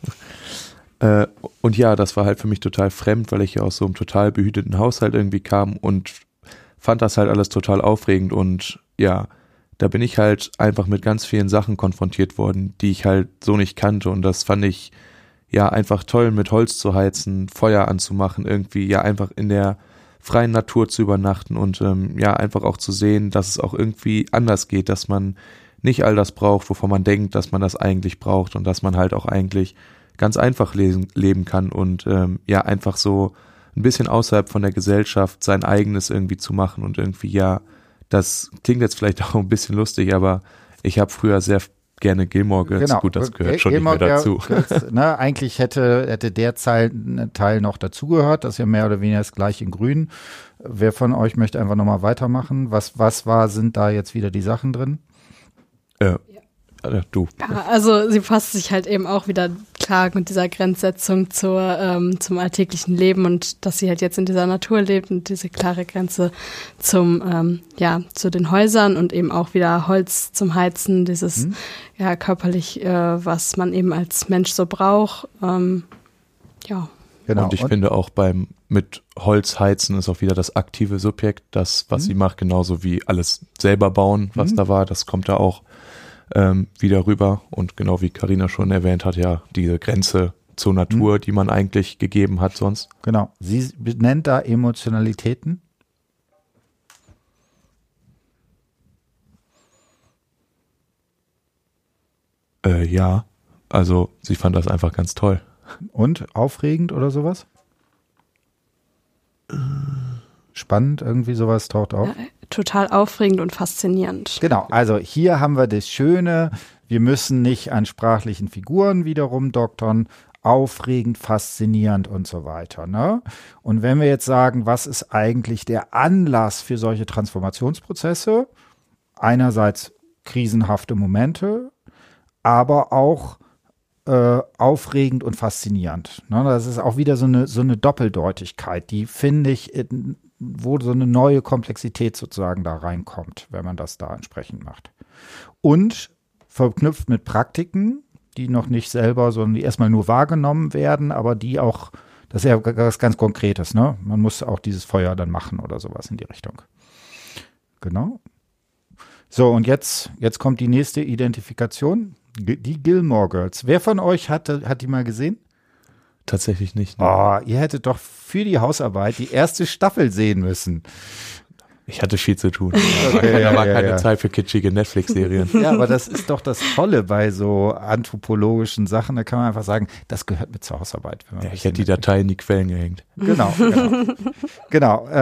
Ja. Und ja, das war halt für mich total fremd, weil ich ja aus so einem total behüteten Haushalt irgendwie kam und fand das halt alles total aufregend. Und ja, da bin ich halt einfach mit ganz vielen Sachen konfrontiert worden, die ich halt so nicht kannte. Und das fand ich ja einfach toll, mit Holz zu heizen, Feuer anzumachen, irgendwie ja einfach in der freien Natur zu übernachten und ja einfach auch zu sehen, dass es auch irgendwie anders geht, dass man nicht all das braucht, wovon man denkt, dass man das eigentlich braucht und dass man halt auch eigentlich ganz einfach leben kann und ja einfach so ein bisschen außerhalb von der Gesellschaft sein eigenes irgendwie zu machen und irgendwie ja, das klingt jetzt vielleicht auch ein bisschen lustig, aber ich habe früher sehr gerne Gilmore Girls, genau. Gut, das gehört schon Gilmore nicht mehr dazu. Girls, eigentlich hätte der Teil noch dazugehört, das ist ja mehr oder weniger das gleiche in Grün. Wer von euch möchte einfach nochmal weitermachen? Sind da jetzt wieder die Sachen drin? Du. Ja, also sie fasst sich halt eben auch wieder tragen und dieser Grenzsetzung zum alltäglichen Leben und dass sie halt jetzt in dieser Natur lebt und diese klare Grenze zu den Häusern und eben auch wieder Holz zum Heizen, dieses körperlich, was man eben als Mensch so braucht. Genau. Und ich finde auch mit Holz heizen ist auch wieder das aktive Subjekt, das, was sie macht, genauso wie alles selber bauen, was da war, das kommt da auch wieder rüber. Und genau wie Carina schon erwähnt hat, ja, diese Grenze zur Natur, die man eigentlich gegeben hat sonst. Genau. Sie benennt da Emotionalitäten. Ja, also sie fand das einfach ganz toll. Und aufregend oder sowas? Spannend, irgendwie sowas taucht auf? Ja, total aufregend und faszinierend. Genau, also hier haben wir das Schöne, wir müssen nicht an sprachlichen Figuren wiederum doktern, aufregend, faszinierend und so weiter. Ne? Und wenn wir jetzt sagen, was ist eigentlich der Anlass für solche Transformationsprozesse? Einerseits krisenhafte Momente, aber auch aufregend und faszinierend. Ne? Das ist auch wieder so eine Doppeldeutigkeit, die finde ich, wo so eine neue Komplexität sozusagen da reinkommt, wenn man das da entsprechend macht. Und verknüpft mit Praktiken, die noch nicht selber, sondern die erstmal nur wahrgenommen werden, aber die auch, das ist ja was ganz Konkretes, ne? Man muss auch dieses Feuer dann machen oder sowas in die Richtung. Genau. So, und jetzt kommt die nächste Identifikation. Die Gilmore Girls. Wer von euch hat die mal gesehen? Tatsächlich nicht. Ne? Oh, ihr hättet doch für die Hausarbeit die erste Staffel sehen müssen. Ich hatte viel zu tun. Okay, da war keine Zeit für kitschige Netflix-Serien. Ja, aber das ist doch das Tolle bei so anthropologischen Sachen. Da kann man einfach sagen, das gehört mit zur Hausarbeit. Ja, ich hätte die Datei in die Quellen gehängt. Genau.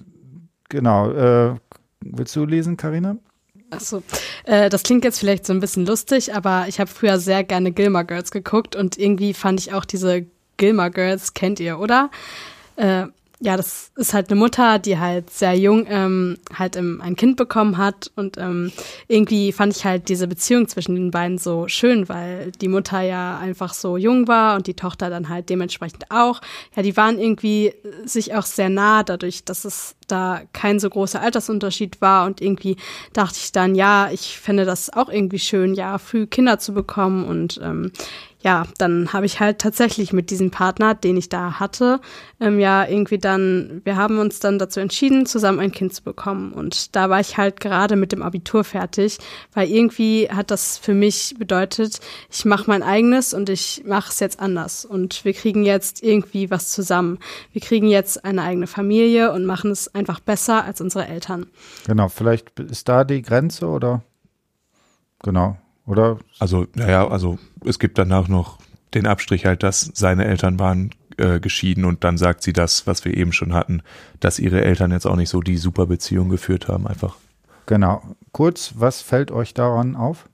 Willst du lesen, Carina? Achso, das klingt jetzt vielleicht so ein bisschen lustig, aber ich habe früher sehr gerne Gilmore Girls geguckt und irgendwie fand ich auch diese Gilmore Girls, kennt ihr, oder? Das ist halt eine Mutter, die halt sehr jung ein Kind bekommen hat und irgendwie fand ich halt diese Beziehung zwischen den beiden so schön, weil die Mutter ja einfach so jung war und die Tochter dann halt dementsprechend auch. Ja, die waren irgendwie sich auch sehr nah dadurch, dass es da kein so großer Altersunterschied war und irgendwie dachte ich dann, ja, ich fände das auch irgendwie schön, ja, früh Kinder zu bekommen und dann habe ich halt tatsächlich mit diesem Partner, den ich da hatte, wir haben uns dann dazu entschieden, zusammen ein Kind zu bekommen. Und da war ich halt gerade mit dem Abitur fertig, weil irgendwie hat das für mich bedeutet, ich mache mein eigenes und ich mache es jetzt anders. Und wir kriegen jetzt irgendwie was zusammen. Wir kriegen jetzt eine eigene Familie und machen es einfach besser als unsere Eltern. Genau, vielleicht ist da die Grenze oder? Genau. Oder? Also es gibt danach noch den Abstrich halt, dass seine Eltern waren geschieden und dann sagt sie das, was wir eben schon hatten, dass ihre Eltern jetzt auch nicht so die super Beziehung geführt haben einfach. Genau. Kurz, was fällt euch daran auf?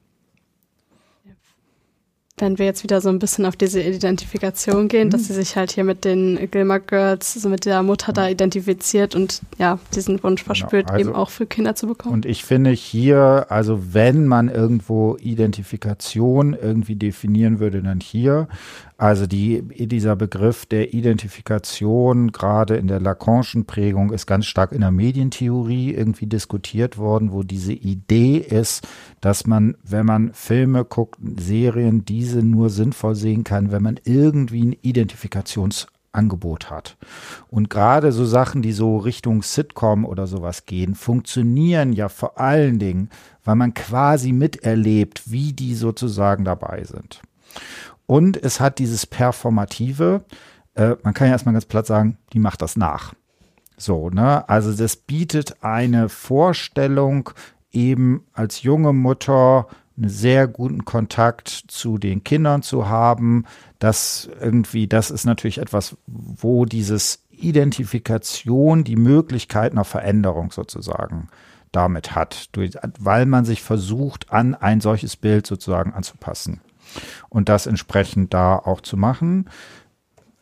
Wenn wir jetzt wieder so ein bisschen auf diese Identifikation gehen, dass sie sich halt hier mit den Gilmore Girls, so mit der Mutter da identifiziert und ja, diesen Wunsch verspürt, eben auch für Kinder zu bekommen. Und ich finde hier, also wenn man irgendwo Identifikation irgendwie definieren würde, dann hier. Also dieser Begriff der Identifikation, gerade in der Lacanischen Prägung, ist ganz stark in der Medientheorie irgendwie diskutiert worden, wo diese Idee ist, dass man, wenn man Filme guckt, Serien, diese nur sinnvoll sehen kann, wenn man irgendwie ein Identifikationsangebot hat. Und gerade so Sachen, die so Richtung Sitcom oder sowas gehen, funktionieren ja vor allen Dingen, weil man quasi miterlebt, wie die sozusagen dabei sind. Und es hat dieses Performative, man kann ja erstmal ganz platt sagen, die macht das nach. So, ne? Also das bietet eine Vorstellung, eben als junge Mutter einen sehr guten Kontakt zu den Kindern zu haben. Das ist natürlich etwas, wo dieses Identifikation die Möglichkeit einer Veränderung sozusagen damit hat, weil man sich versucht, an ein solches Bild sozusagen anzupassen. Und das entsprechend da auch zu machen.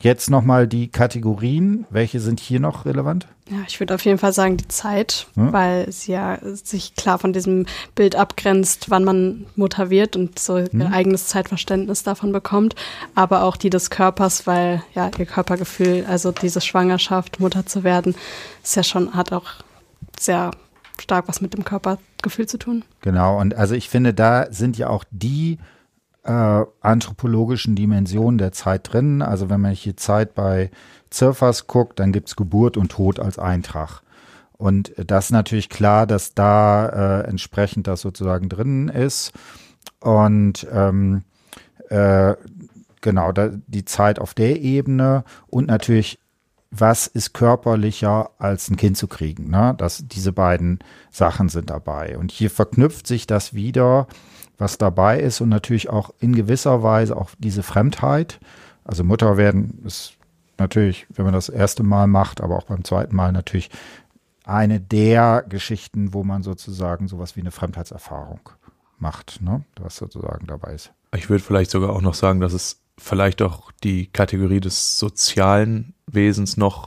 Jetzt nochmal die Kategorien. Welche sind hier noch relevant? Ja, ich würde auf jeden Fall sagen die Zeit, weil sie ja sich klar von diesem Bild abgrenzt, wann man Mutter wird und so ein eigenes Zeitverständnis davon bekommt, aber auch die des Körpers, weil ja ihr Körpergefühl, also diese Schwangerschaft, Mutter zu werden, ist ja schon, hat auch sehr stark was mit dem Körpergefühl zu tun. Genau, und also ich finde, da sind ja auch die anthropologischen Dimensionen der Zeit drin. Also wenn man hier Zeit bei Zirfers guckt, dann gibt's Geburt und Tod als Eintrag. Und das ist natürlich klar, dass da entsprechend das sozusagen drin ist. Und genau, die Zeit auf der Ebene und natürlich, was ist körperlicher als ein Kind zu kriegen, ne? Diese beiden Sachen sind dabei. Und hier verknüpft sich das wieder, was dabei ist und natürlich auch in gewisser Weise auch diese Fremdheit. Also Mutter werden ist natürlich, wenn man das erste Mal macht, aber auch beim zweiten Mal natürlich eine der Geschichten, wo man sozusagen sowas wie eine Fremdheitserfahrung macht, ne? Was sozusagen dabei ist. Ich würde vielleicht sogar auch noch sagen, dass es vielleicht auch die Kategorie des sozialen Wesens noch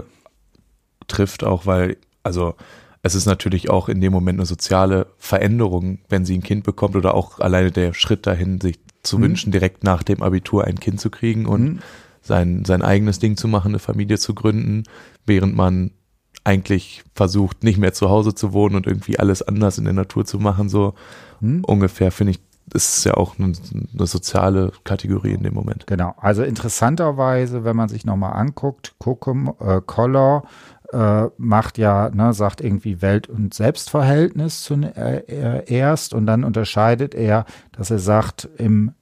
trifft, auch weil, also es ist natürlich auch in dem Moment eine soziale Veränderung, wenn sie ein Kind bekommt oder auch alleine der Schritt dahin, sich zu wünschen, direkt nach dem Abitur ein Kind zu kriegen und sein eigenes Ding zu machen, eine Familie zu gründen, während man eigentlich versucht, nicht mehr zu Hause zu wohnen und irgendwie alles anders in der Natur zu machen, so ungefähr, finde ich, ist ja auch eine soziale Kategorie in dem Moment. Genau, also interessanterweise, wenn man sich nochmal anguckt, Koller macht ja, ne, sagt irgendwie Welt- und Selbstverhältnis zuerst und dann unterscheidet er, dass er sagt, im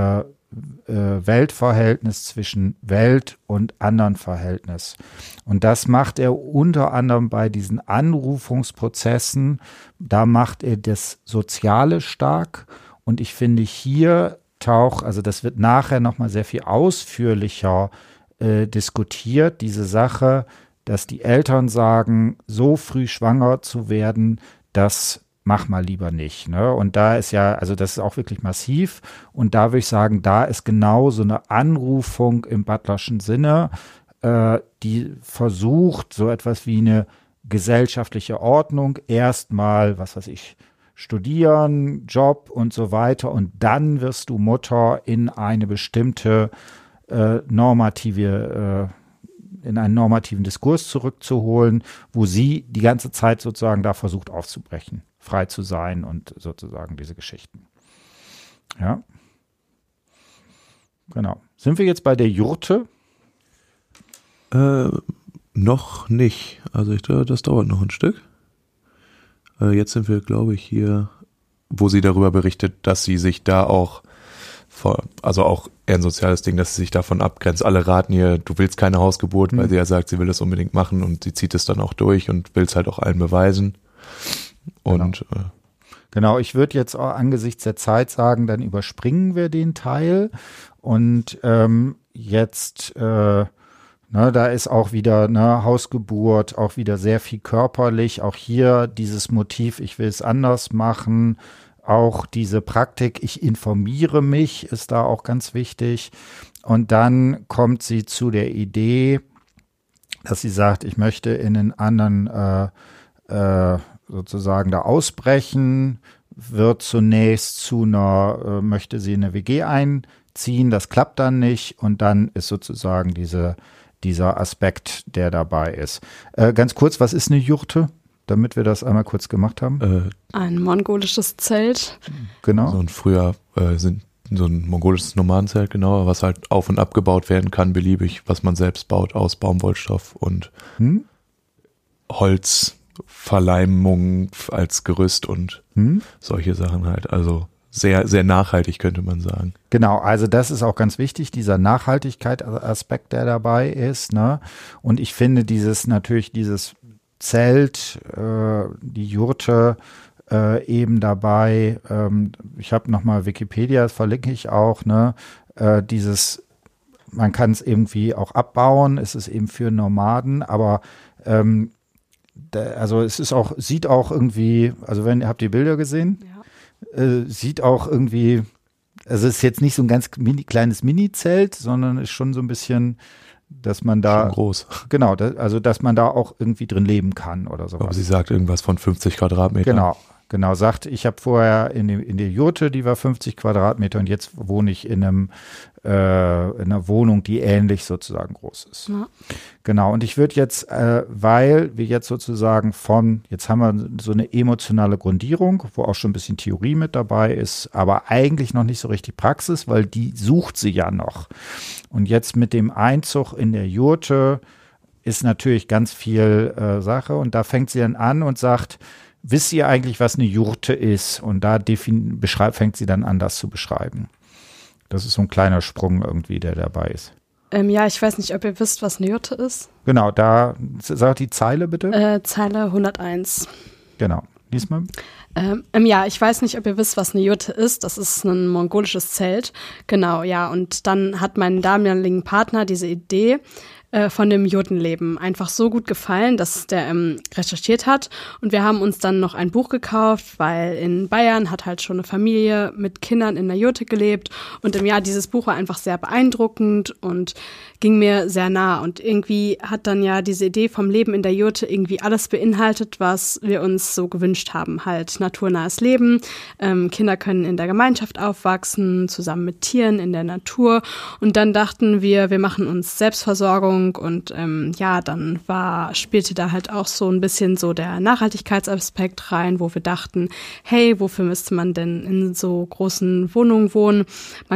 Weltverhältnis zwischen Welt und anderen Verhältnis. Und das macht er unter anderem bei diesen Anrufungsprozessen, da macht er das Soziale stark und ich finde hier also das wird nachher nochmal sehr viel ausführlicher diskutiert, diese Sache, dass die Eltern sagen, so früh schwanger zu werden, das mach mal lieber nicht. Ne? Und da ist ja, also das ist auch wirklich massiv. Und da würde ich sagen, da ist genau so eine Anrufung im Butlerschen Sinne, die versucht, so etwas wie eine gesellschaftliche Ordnung, erstmal, was weiß ich, studieren, Job und so weiter. Und dann wirst du Mutter in eine bestimmte in einen normativen Diskurs zurückzuholen, wo sie die ganze Zeit sozusagen da versucht aufzubrechen, frei zu sein und sozusagen diese Geschichten. Ja. Genau. Sind wir jetzt bei der Jurte? Noch nicht. Also das dauert noch ein Stück. Jetzt sind wir, glaube ich, hier, wo sie darüber berichtet, dass sie sich da auch also auch eher ein soziales Ding, dass sie sich davon abgrenzt. Alle raten ihr, du willst keine Hausgeburt, weil sie ja sagt, sie will das unbedingt machen und sie zieht es dann auch durch und will es halt auch allen beweisen. Und genau, ich würde jetzt auch angesichts der Zeit sagen, dann überspringen wir den Teil und jetzt, da ist auch wieder Hausgeburt, auch wieder sehr viel körperlich, auch hier dieses Motiv, ich will es anders machen, auch diese Praktik, ich informiere mich, ist da auch ganz wichtig. Und dann kommt sie zu der Idee, dass sie sagt, ich möchte in einen anderen sozusagen da ausbrechen, wird zunächst möchte sie in eine WG einziehen, das klappt dann nicht und dann ist sozusagen dieser Aspekt, der dabei ist. Ganz kurz, was ist eine Jurte? Damit wir das einmal kurz gemacht haben. Ein mongolisches Zelt. Genau. So ein mongolisches Nomadenzelt, genau, was halt auf- und abgebaut werden kann, beliebig, was man selbst baut aus Baumwollstoff und Holzverleimung als Gerüst und solche Sachen halt. Also sehr, sehr nachhaltig, könnte man sagen. Genau, also das ist auch ganz wichtig, dieser Nachhaltigkeitsaspekt, der dabei ist, ne? Und ich finde dieses Zelt, die Jurte eben dabei, ich habe nochmal Wikipedia, das verlinke ich auch, ne, man kann es irgendwie auch abbauen, es ist eben für Nomaden, aber also es ist auch, sieht auch irgendwie, also habt ihr Bilder gesehen? Ja. Sieht auch irgendwie also es ist jetzt nicht so ein ganz kleines Mini-Zelt, sondern ist schon so ein bisschen, dass man da. Schon groß. Genau, also dass man da auch irgendwie drin leben kann oder sowas. Aber sie sagt irgendwas von 50 Quadratmetern. Genau, sagt, ich habe vorher in der Jurte, die war 50 Quadratmeter und jetzt wohne ich in einer Wohnung, die ähnlich sozusagen groß ist. Ja. Genau, und ich würde jetzt, weil wir jetzt sozusagen jetzt haben wir so eine emotionale Grundierung, wo auch schon ein bisschen Theorie mit dabei ist, aber eigentlich noch nicht so richtig Praxis, weil die sucht sie ja noch. Und jetzt mit dem Einzug in der Jurte ist natürlich ganz viel Sache und da fängt sie dann an und sagt, wisst ihr eigentlich, was eine Jurte ist? Und da fängt sie dann an, das zu beschreiben. Das ist so ein kleiner Sprung irgendwie, der dabei ist. Ja, ich weiß nicht, ob ihr wisst, was eine Jurte ist. Genau, da sagt die Zeile bitte. Zeile 101. Genau, lies mal. Ja, ich weiß nicht, ob ihr wisst, was eine Jurte ist. Das ist ein mongolisches Zelt. Genau, ja. Und dann hat mein damaligen Partner diese Idee von dem Jurtenleben einfach so gut gefallen, dass der recherchiert hat. Und wir haben uns dann noch ein Buch gekauft, weil in Bayern hat halt schon eine Familie mit Kindern in der Jurte gelebt. Und dieses Buch war einfach sehr beeindruckend und ging mir sehr nah. Und irgendwie hat dann ja diese Idee vom Leben in der Jurte irgendwie alles beinhaltet, was wir uns so gewünscht haben. Halt naturnahes Leben. Kinder können in der Gemeinschaft aufwachsen, zusammen mit Tieren in der Natur. Und dann dachten wir machen uns Selbstversorgung. Und dann spielte da halt auch so ein bisschen so der Nachhaltigkeitsaspekt rein, wo wir dachten, hey, wofür müsste man denn in so großen Wohnungen wohnen?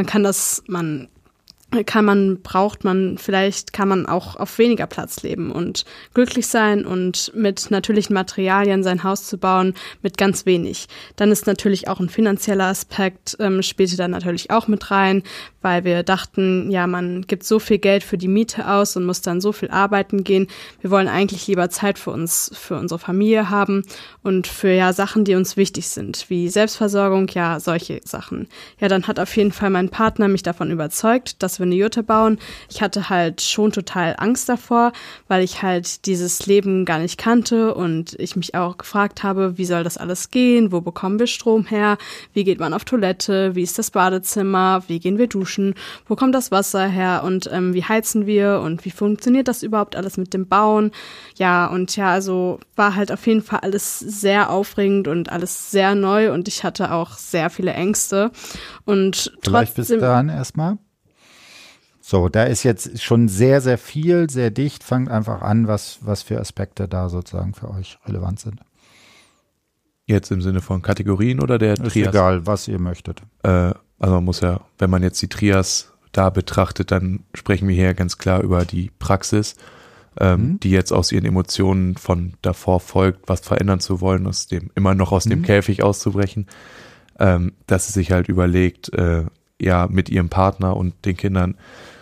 Vielleicht kann man auch auf weniger Platz leben und glücklich sein und mit natürlichen Materialien sein Haus zu bauen mit ganz wenig. Dann ist natürlich auch ein finanzieller Aspekt, spielte da natürlich auch mit rein, weil wir dachten, ja, man gibt so viel Geld für die Miete aus und muss dann so viel arbeiten gehen. Wir wollen eigentlich lieber Zeit für unsere Familie haben und für Sachen, die uns wichtig sind, wie Selbstversorgung, solche Sachen. Ja, dann hat auf jeden Fall mein Partner mich davon überzeugt, dass wir eine Jurte bauen. Ich hatte halt schon total Angst davor, weil ich halt dieses Leben gar nicht kannte und ich mich auch gefragt habe, wie soll das alles gehen? Wo bekommen wir Strom her? Wie geht man auf Toilette? Wie ist das Badezimmer? Wie gehen wir duschen? Wo kommt das Wasser her? Und wie heizen wir? Und wie funktioniert das überhaupt alles mit dem Bauen? Also war halt auf jeden Fall alles sehr aufregend und alles sehr neu und ich hatte auch sehr viele Ängste. Und vielleicht bis dahin erstmal. So, da ist jetzt schon sehr, sehr viel, sehr dicht. Fangt einfach an, was für Aspekte da sozusagen für euch relevant sind. Jetzt im Sinne von Kategorien oder der Trias? Ist egal, was ihr möchtet. Also man muss ja, wenn man jetzt die Trias da betrachtet, dann sprechen wir hier ganz klar über die Praxis, die jetzt aus ihren Emotionen von davor folgt, was verändern zu wollen, immer noch aus dem Käfig auszubrechen, dass sie sich halt überlegt, mit ihrem Partner und den Kindern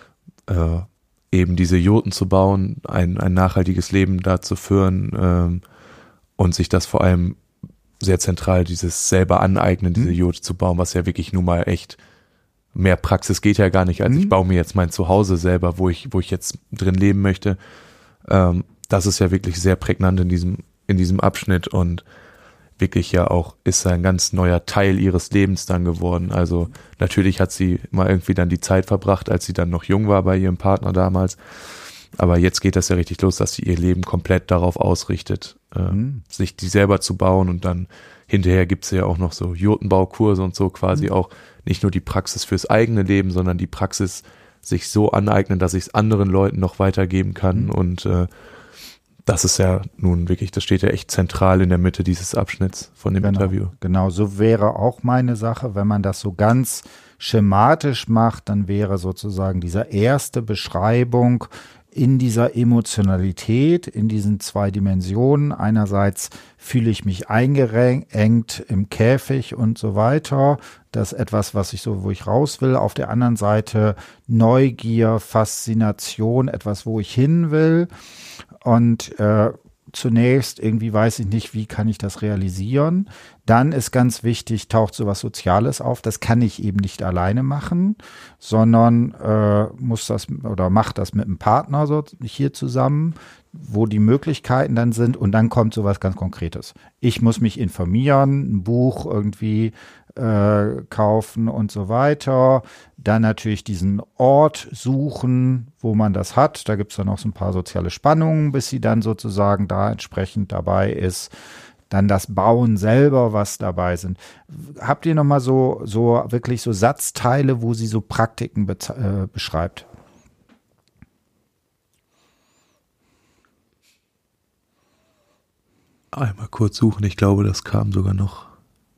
eben diese Jurten zu bauen, ein nachhaltiges Leben da zu führen und sich das vor allem sehr zentral, dieses selber aneignen, diese Jurte zu bauen, was ja wirklich nun mal echt mehr Praxis geht ja gar nicht, als ich baue mir jetzt mein Zuhause selber, wo ich jetzt drin leben möchte. Das ist ja wirklich sehr prägnant in diesem Abschnitt und wirklich ja auch ist ein ganz neuer Teil ihres Lebens dann geworden. Also natürlich hat sie mal irgendwie dann die Zeit verbracht, als sie dann noch jung war bei ihrem Partner damals. Aber jetzt geht das ja richtig los, dass sie ihr Leben komplett darauf ausrichtet, sich die selber zu bauen und dann hinterher gibt's ja auch noch so Jurtenbaukurse und so quasi auch nicht nur die Praxis fürs eigene Leben, sondern die Praxis sich so aneignen, dass ich es anderen Leuten noch weitergeben kann und das ist ja nun wirklich, das steht ja echt zentral in der Mitte dieses Abschnitts von dem Interview. Genau, so wäre auch meine Sache, wenn man das so ganz schematisch macht, dann wäre sozusagen diese erste Beschreibung in dieser Emotionalität, in diesen zwei Dimensionen. Einerseits fühle ich mich eingeengt im Käfig und so weiter. Das ist etwas, wo ich raus will. Auf der anderen Seite Neugier, Faszination, etwas, wo ich hin will. Und zunächst irgendwie weiß ich nicht, wie kann ich das realisieren. Dann ist ganz wichtig, taucht sowas Soziales auf. Das kann ich eben nicht alleine machen, sondern macht das mit einem Partner so hier zusammen, wo die Möglichkeiten dann sind. Und dann kommt sowas ganz Konkretes. Ich muss mich informieren, ein Buch irgendwie kaufen und so weiter. Dann natürlich diesen Ort suchen, wo man das hat. Da gibt es dann noch so ein paar soziale Spannungen, bis sie dann sozusagen da entsprechend dabei ist. Dann das Bauen selber, was dabei sind. Habt ihr nochmal so wirklich so Satzteile, wo sie so Praktiken beschreibt? Einmal kurz suchen, ich glaube, das kam sogar noch.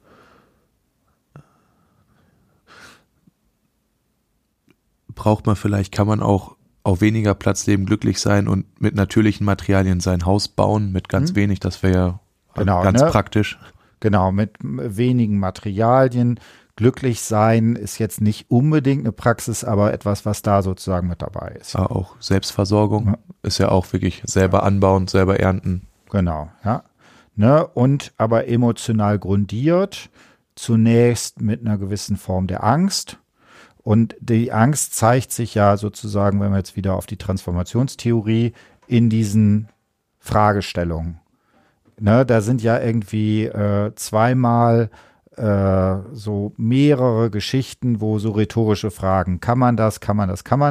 Braucht man vielleicht, kann man auch auf weniger Platz leben, glücklich sein und mit natürlichen Materialien sein Haus bauen, mit ganz wenig, das wäre ja ganz praktisch. Genau, mit wenigen Materialien. Glücklich sein ist jetzt nicht unbedingt eine Praxis, aber etwas, was da sozusagen mit dabei ist. Aber auch Selbstversorgung ist ja auch wirklich selber anbauen, selber ernten. Genau, ja. Ne? Und aber emotional grundiert, zunächst mit einer gewissen Form der Angst. Und die Angst zeigt sich ja sozusagen, wenn wir jetzt wieder auf die Transformationstheorie, in diesen Fragestellungen. Ne, da sind ja irgendwie zweimal so mehrere Geschichten, wo so rhetorische Fragen, kann man das? Kann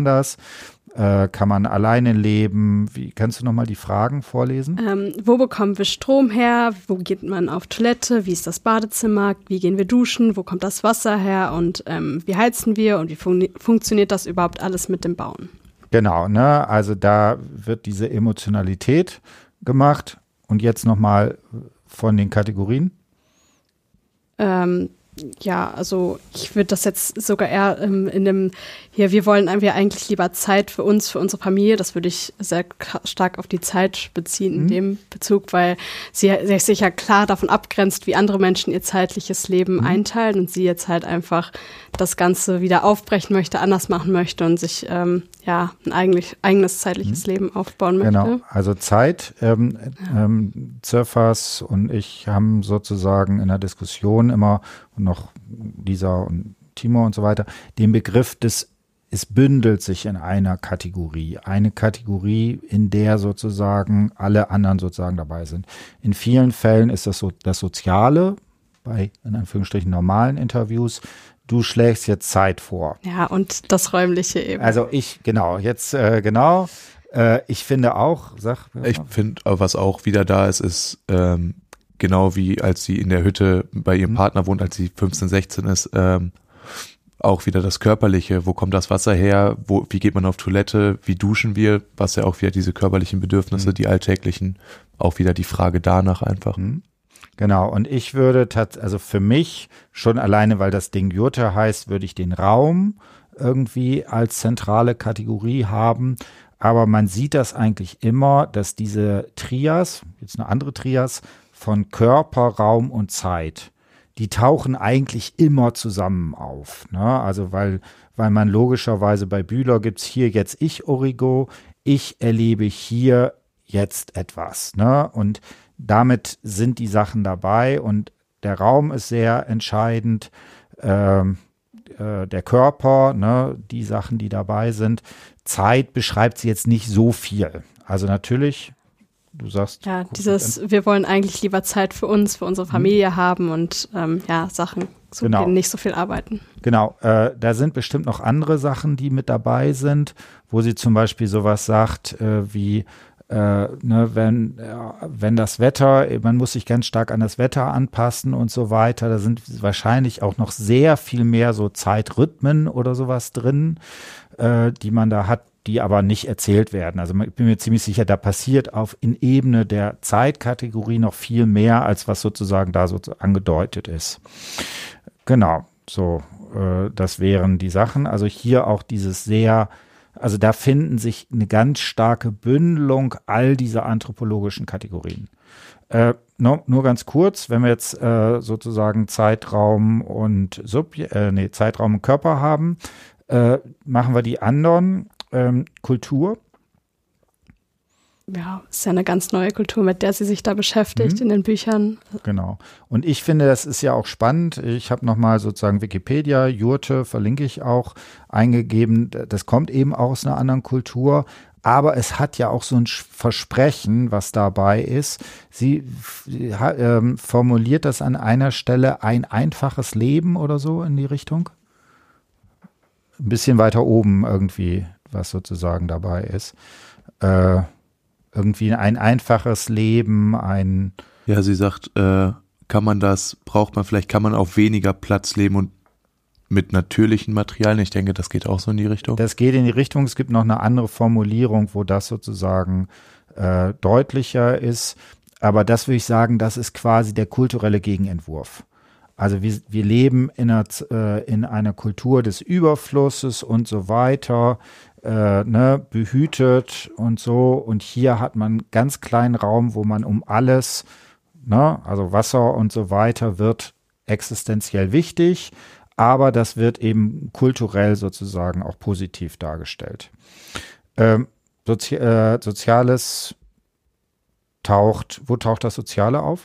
man alleine leben? Kannst du nochmal die Fragen vorlesen? Wo bekommen wir Strom her? Wo geht man auf Toilette? Wie ist das Badezimmer? Wie gehen wir duschen? Wo kommt das Wasser her? Und wie heizen wir? Und wie funktioniert das überhaupt alles mit dem Bauen? Genau, ne? Also da wird diese Emotionalität gemacht. Und jetzt nochmal von den Kategorien. Ja, also ich würde das jetzt sogar eher in dem, hier, wir wollen eigentlich lieber Zeit für uns, für unsere Familie, das würde ich sehr stark auf die Zeit beziehen in dem Bezug, weil sie sich ja klar davon abgrenzt, wie andere Menschen ihr zeitliches Leben einteilen und sie jetzt halt einfach das Ganze wieder aufbrechen möchte, anders machen möchte und sich ein eigenes zeitliches Leben aufbauen möchte. Genau, also Zeit. Zerfas und ich haben sozusagen in der Diskussion immer, und noch Lisa und Timo und so weiter, den Begriff des, es bündelt sich in einer Kategorie. Eine Kategorie, in der sozusagen alle anderen sozusagen dabei sind. In vielen Fällen ist das so das Soziale, bei in Anführungsstrichen normalen Interviews. Du schlägst jetzt Zeit vor. Ja, und das Räumliche eben. Also ich finde auch, ich finde, was auch wieder da ist, genau wie als sie in der Hütte bei ihrem Partner wohnt, als sie 15, 16 ist, auch wieder das Körperliche. Wo kommt das Wasser her? Wie geht man auf Toilette? Wie duschen wir? Was ja auch wieder diese körperlichen Bedürfnisse, die alltäglichen, auch wieder die Frage danach einfach. Genau, und ich würde also für mich schon alleine, weil das Ding Jurte heißt, würde ich den Raum irgendwie als zentrale Kategorie haben. Aber man sieht das eigentlich immer, dass diese Trias, jetzt eine andere Trias, von Körper, Raum und Zeit, die tauchen eigentlich immer zusammen auf. Ne? Also weil man logischerweise bei Bühler gibt's hier jetzt Origo, ich erlebe hier jetzt etwas. Ne? Und damit sind die Sachen dabei und der Raum ist sehr entscheidend, der Körper, ne, die Sachen, die dabei sind. Zeit beschreibt sie jetzt nicht so viel. Also natürlich, du sagst. Ja, wir wollen eigentlich lieber Zeit für uns, für unsere Familie haben und Sachen zugehen, nicht so viel arbeiten. Genau, da sind bestimmt noch andere Sachen, die mit dabei sind, wo sie zum Beispiel sowas sagt wie, wenn das Wetter, man muss sich ganz stark an das Wetter anpassen und so weiter, da sind wahrscheinlich auch noch sehr viel mehr so Zeitrhythmen oder sowas drin, die man da hat, die aber nicht erzählt werden. Also ich bin mir ziemlich sicher, da passiert in Ebene der Zeitkategorie noch viel mehr, als was sozusagen da so angedeutet ist. Genau, so, das wären die Sachen. Also hier auch dieses also da finden sich eine ganz starke Bündelung all dieser anthropologischen Kategorien. Nur ganz kurz, wenn wir jetzt sozusagen Zeitraum und Zeitraum und Körper haben, machen wir die anderen. Kultur. Ja, ist ja eine ganz neue Kultur, mit der sie sich da beschäftigt in den Büchern. Genau. Und ich finde, das ist ja auch spannend. Ich habe nochmal sozusagen Wikipedia, Jurte, verlinke ich auch, eingegeben. Das kommt eben auch aus einer anderen Kultur. aber es hat ja auch so ein Versprechen, was dabei ist. Sie formuliert das an einer Stelle, ein einfaches Leben oder so in die Richtung. Ein bisschen weiter oben irgendwie, was sozusagen dabei ist. Irgendwie ein einfaches Leben, Ja, sie sagt, kann man auf weniger Platz leben und mit natürlichen Materialien. Ich denke, das geht auch so in die Richtung. Das geht in die Richtung. Es gibt noch eine andere Formulierung, wo das sozusagen deutlicher ist. Aber das würde ich sagen, das ist quasi der kulturelle Gegenentwurf. Also wir leben in einer Kultur des Überflusses und so weiter, behütet und so. Und hier hat man einen ganz kleinen Raum, wo man um alles, also Wasser und so weiter, wird existenziell wichtig. Aber das wird eben kulturell sozusagen auch positiv dargestellt. Soziales wo taucht das Soziale auf?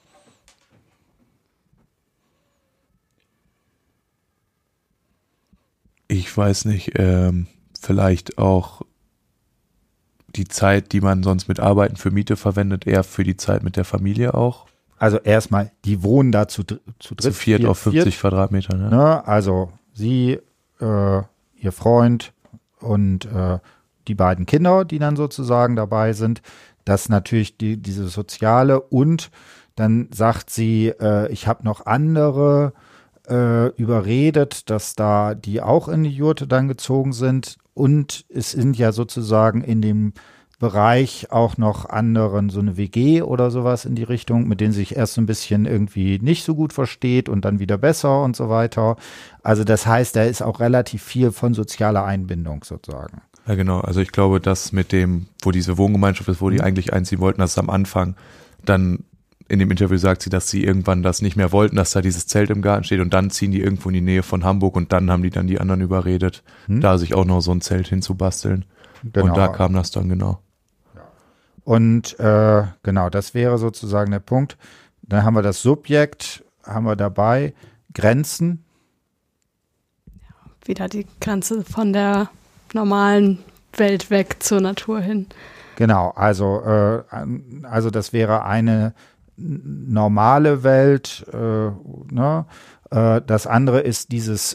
Ich weiß nicht, vielleicht auch die Zeit, die man sonst mit Arbeiten für Miete verwendet, eher für die Zeit mit der Familie auch. Also erstmal, die wohnen da zu dritt. Zu viert auf 50 Quadratmetern. Ja. Also sie, ihr Freund und die beiden Kinder, die dann sozusagen dabei sind. Das natürlich diese soziale, und dann sagt sie, ich habe noch andere überredet, dass da die auch in die Jurte dann gezogen sind, und es sind ja sozusagen in dem Bereich auch noch anderen, so eine WG oder sowas in die Richtung, mit denen sich erst so ein bisschen irgendwie nicht so gut versteht und dann wieder besser und so weiter. Also das heißt, da ist auch relativ viel von sozialer Einbindung sozusagen. Ja, genau. Also ich glaube, das mit dem, wo diese Wohngemeinschaft ist, wo die eigentlich einziehen wollten, das ist am Anfang. Dann in dem Interview sagt sie, dass sie irgendwann das nicht mehr wollten, dass da dieses Zelt im Garten steht, und dann ziehen die irgendwo in die Nähe von Hamburg, und dann haben die dann die anderen überredet, da sich auch noch so ein Zelt hinzubasteln. Genau. Und da kam das dann genau. Und genau, das wäre sozusagen der Punkt. Dann haben wir das Subjekt, haben wir dabei, Grenzen. Wieder die Grenze von der normalen Welt weg zur Natur hin. Genau, also das wäre eine normale Welt. Das andere ist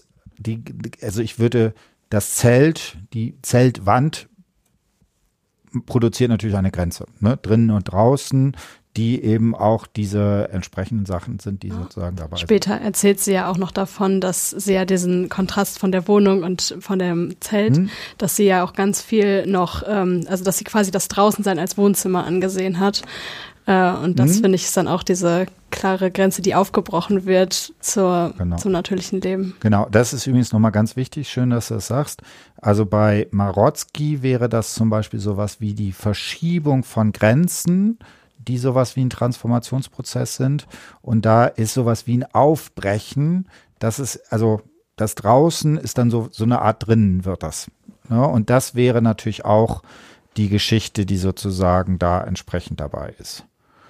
das Zelt, die Zeltwand produziert natürlich eine Grenze, drinnen und draußen, die eben auch diese entsprechenden Sachen sind, die sozusagen dabei sind. Später erzählt sie ja auch noch davon, dass sie ja diesen Kontrast von der Wohnung und von dem Zelt, dass sie ja auch ganz viel noch, also dass sie quasi das Draußensein als Wohnzimmer angesehen hat. Und das, finde ich, ist dann auch diese klare Grenze, die aufgebrochen wird zum natürlichen Leben. Genau, das ist übrigens nochmal ganz wichtig, schön, dass du das sagst. Also bei Marotzki wäre das zum Beispiel sowas wie die Verschiebung von Grenzen, die sowas wie ein Transformationsprozess sind. Und da ist sowas wie ein Aufbrechen. Das ist, also das Draußen ist dann so eine Art drinnen wird das. Ja, und das wäre natürlich auch die Geschichte, die sozusagen da entsprechend dabei ist.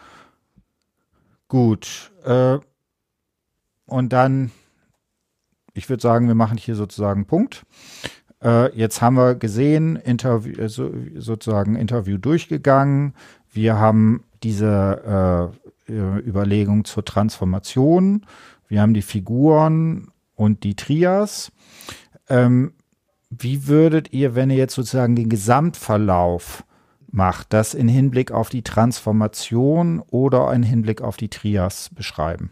Gut. Und dann, ich würde sagen, wir machen hier sozusagen einen Punkt. Jetzt haben wir gesehen, Interview durchgegangen. Wir haben diese Überlegung zur Transformation. Wir haben die Figuren und die Trias. Wie würdet ihr, wenn ihr jetzt sozusagen den Gesamtverlauf macht, das in Hinblick auf die Transformation oder in Hinblick auf die Trias beschreiben?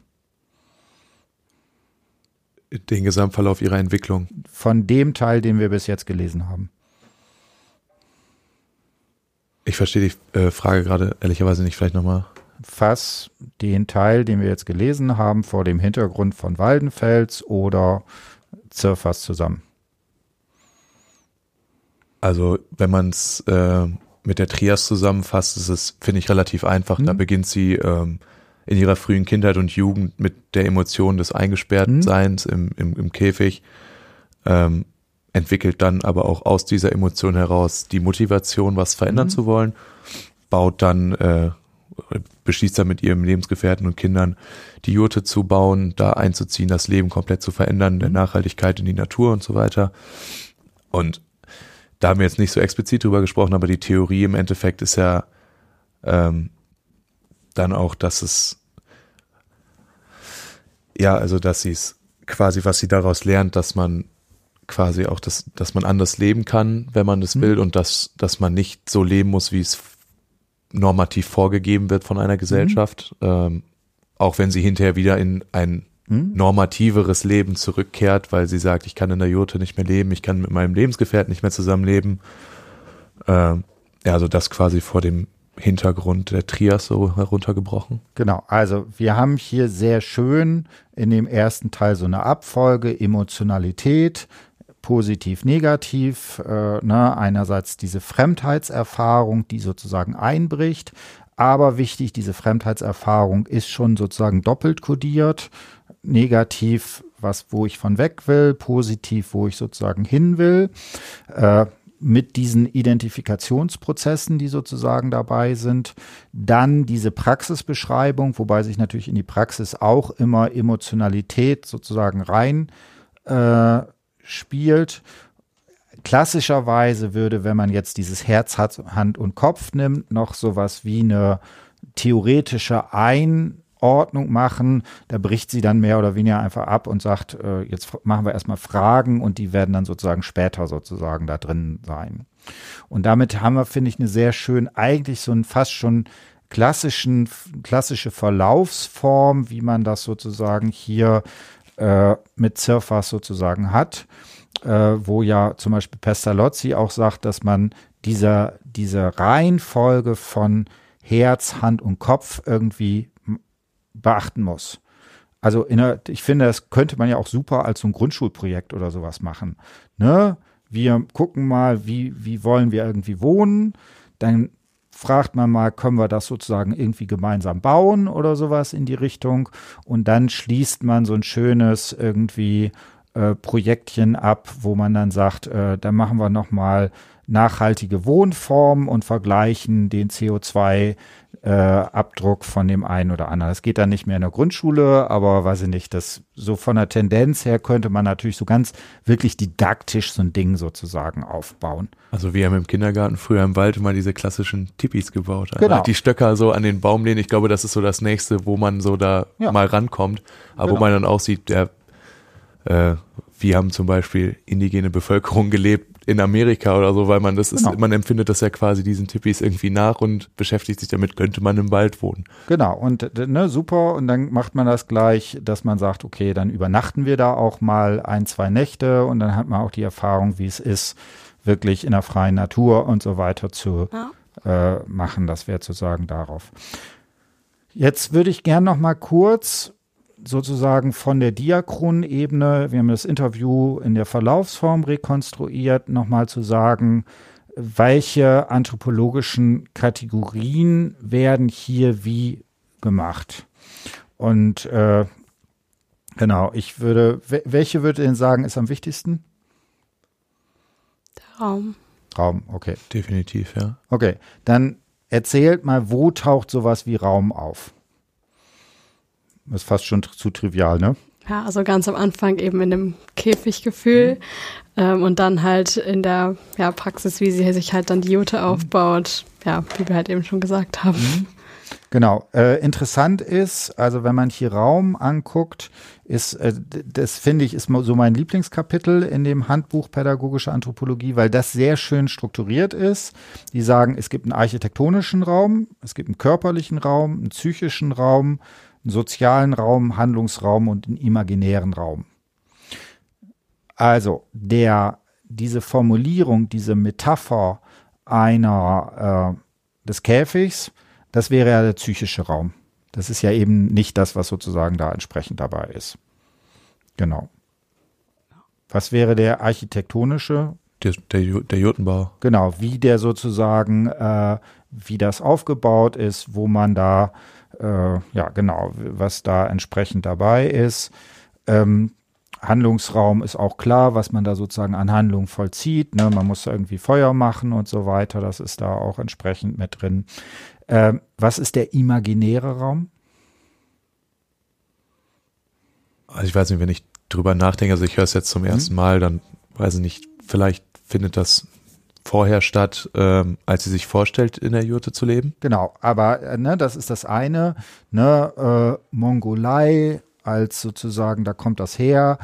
Den Gesamtverlauf ihrer Entwicklung. Von dem Teil, den wir bis jetzt gelesen haben. Ich verstehe die Frage gerade ehrlicherweise nicht, vielleicht nochmal. Fass den Teil, den wir jetzt gelesen haben, vor dem Hintergrund von Waldenfels oder Zirfas zusammen. Also wenn man es mit der Trias zusammenfasst, ist es, finde ich, relativ einfach. Da beginnt sie in ihrer frühen Kindheit und Jugend mit der Emotion des Eingesperrtseins im Käfig, entwickelt dann aber auch aus dieser Emotion heraus die Motivation, was verändern zu wollen, beschließt dann mit ihrem Lebensgefährten und Kindern die Jurte zu bauen, da einzuziehen, das Leben komplett zu verändern, der Nachhaltigkeit in die Natur und so weiter. Und da haben wir jetzt nicht so explizit drüber gesprochen, aber die Theorie im Endeffekt ist ja dann auch, dass es also dass sie es quasi, was sie daraus lernt, dass man quasi auch, dass man anders leben kann, wenn man das will, und dass man nicht so leben muss, wie es normativ vorgegeben wird von einer Gesellschaft, auch wenn sie hinterher wieder in ein normativeres Leben zurückkehrt, weil sie sagt, ich kann in der Jurte nicht mehr leben, ich kann mit meinem Lebensgefährten nicht mehr zusammenleben. Also das quasi vor dem Hintergrund der Trias so heruntergebrochen. Genau, also wir haben hier sehr schön in dem ersten Teil so eine Abfolge, Emotionalität, positiv, negativ, einerseits diese Fremdheitserfahrung, die sozusagen einbricht, aber wichtig, diese Fremdheitserfahrung ist schon sozusagen doppelt kodiert, negativ, wo ich von weg will, positiv, wo ich sozusagen hin will, mit diesen Identifikationsprozessen, die sozusagen dabei sind. Dann diese Praxisbeschreibung, wobei sich natürlich in die Praxis auch immer Emotionalität sozusagen rein spielt. Klassischerweise würde, wenn man jetzt dieses Herz, Hand und Kopf nimmt, noch sowas wie eine theoretische Einordnung machen. Da bricht sie dann mehr oder weniger einfach ab und sagt, jetzt machen wir erstmal Fragen und die werden dann sozusagen später sozusagen da drin sein. Und damit haben wir, finde ich, eine sehr schön, eigentlich so ein fast schon klassische Verlaufsform, wie man das sozusagen hier mit Cirphas sozusagen hat, wo ja zum Beispiel Pestalozzi auch sagt, dass man diese Reihenfolge von Herz, Hand und Kopf irgendwie beachten muss. Also ich finde, das könnte man ja auch super als so ein Grundschulprojekt oder sowas machen. Ne? Wir gucken mal, wie wollen wir irgendwie wohnen, dann fragt man mal, können wir das sozusagen irgendwie gemeinsam bauen oder sowas in die Richtung, und dann schließt man so ein schönes irgendwie Projektchen ab, wo man dann sagt, dann machen wir nochmal nachhaltige Wohnformen und vergleichen den CO2-Abdruck von dem einen oder anderen. Das geht dann nicht mehr in der Grundschule, aber weiß ich nicht, das so von der Tendenz her könnte man natürlich so ganz wirklich didaktisch so ein Ding sozusagen aufbauen. Also wir haben im Kindergarten früher im Wald immer diese klassischen Tippis gebaut. Also genau. Die Stöcker so an den Baum lehnen. Ich glaube, das ist so das Nächste, wo man so da mal rankommt. Aber wo man dann auch sieht, wie haben zum Beispiel indigene Bevölkerung gelebt in Amerika oder so, weil man man empfindet das ja quasi diesen Tippis irgendwie nach und beschäftigt sich damit, könnte man im Wald wohnen. Genau, und super, und dann macht man das gleich, dass man sagt, okay, dann übernachten wir da auch mal 1-2 Nächte und dann hat man auch die Erfahrung, wie es ist, wirklich in der freien Natur und so weiter zu machen. Das wäre zu sagen darauf. Jetzt würde ich gern noch mal kurz sozusagen von der Diachronenebene, wir haben das Interview in der Verlaufsform rekonstruiert, nochmal zu sagen, welche anthropologischen Kategorien werden hier wie gemacht. Und genau, welche würde denn sagen, ist am wichtigsten? Der Raum. Raum, okay. Definitiv, ja. Okay, dann erzählt mal, wo taucht sowas wie Raum auf? Das ist fast schon zu trivial, ne? Ja, also ganz am Anfang eben in dem Käfiggefühl und dann halt in der Praxis, wie sie sich halt dann die Jute aufbaut, wie wir halt eben schon gesagt haben. Genau. Interessant ist, also wenn man hier Raum anguckt, das finde ich, ist so mein Lieblingskapitel in dem Handbuch Pädagogische Anthropologie, weil das sehr schön strukturiert ist. Die sagen, es gibt einen architektonischen Raum, es gibt einen körperlichen Raum, einen psychischen Raum, einen sozialen Raum, Handlungsraum und einen imaginären Raum. Also diese Formulierung, diese Metapher des Käfigs, das wäre ja der psychische Raum. Das ist ja eben nicht das, was sozusagen da entsprechend dabei ist. Genau. Was wäre der architektonische? Der Jurtenbau. Genau, wie der sozusagen, wie das aufgebaut ist, wo man da was da entsprechend dabei ist. Handlungsraum ist auch klar, was man da sozusagen an Handlungen vollzieht. Ne? Man muss irgendwie Feuer machen und so weiter. Das ist da auch entsprechend mit drin. Was ist der imaginäre Raum? Also ich weiß nicht, wenn ich drüber nachdenke, also ich höre es jetzt zum ersten Mal, dann weiß ich nicht, vielleicht findet das vorher statt, als sie sich vorstellt, in der Jurte zu leben? Genau, aber das ist das eine, Mongolei als sozusagen, da kommt das her,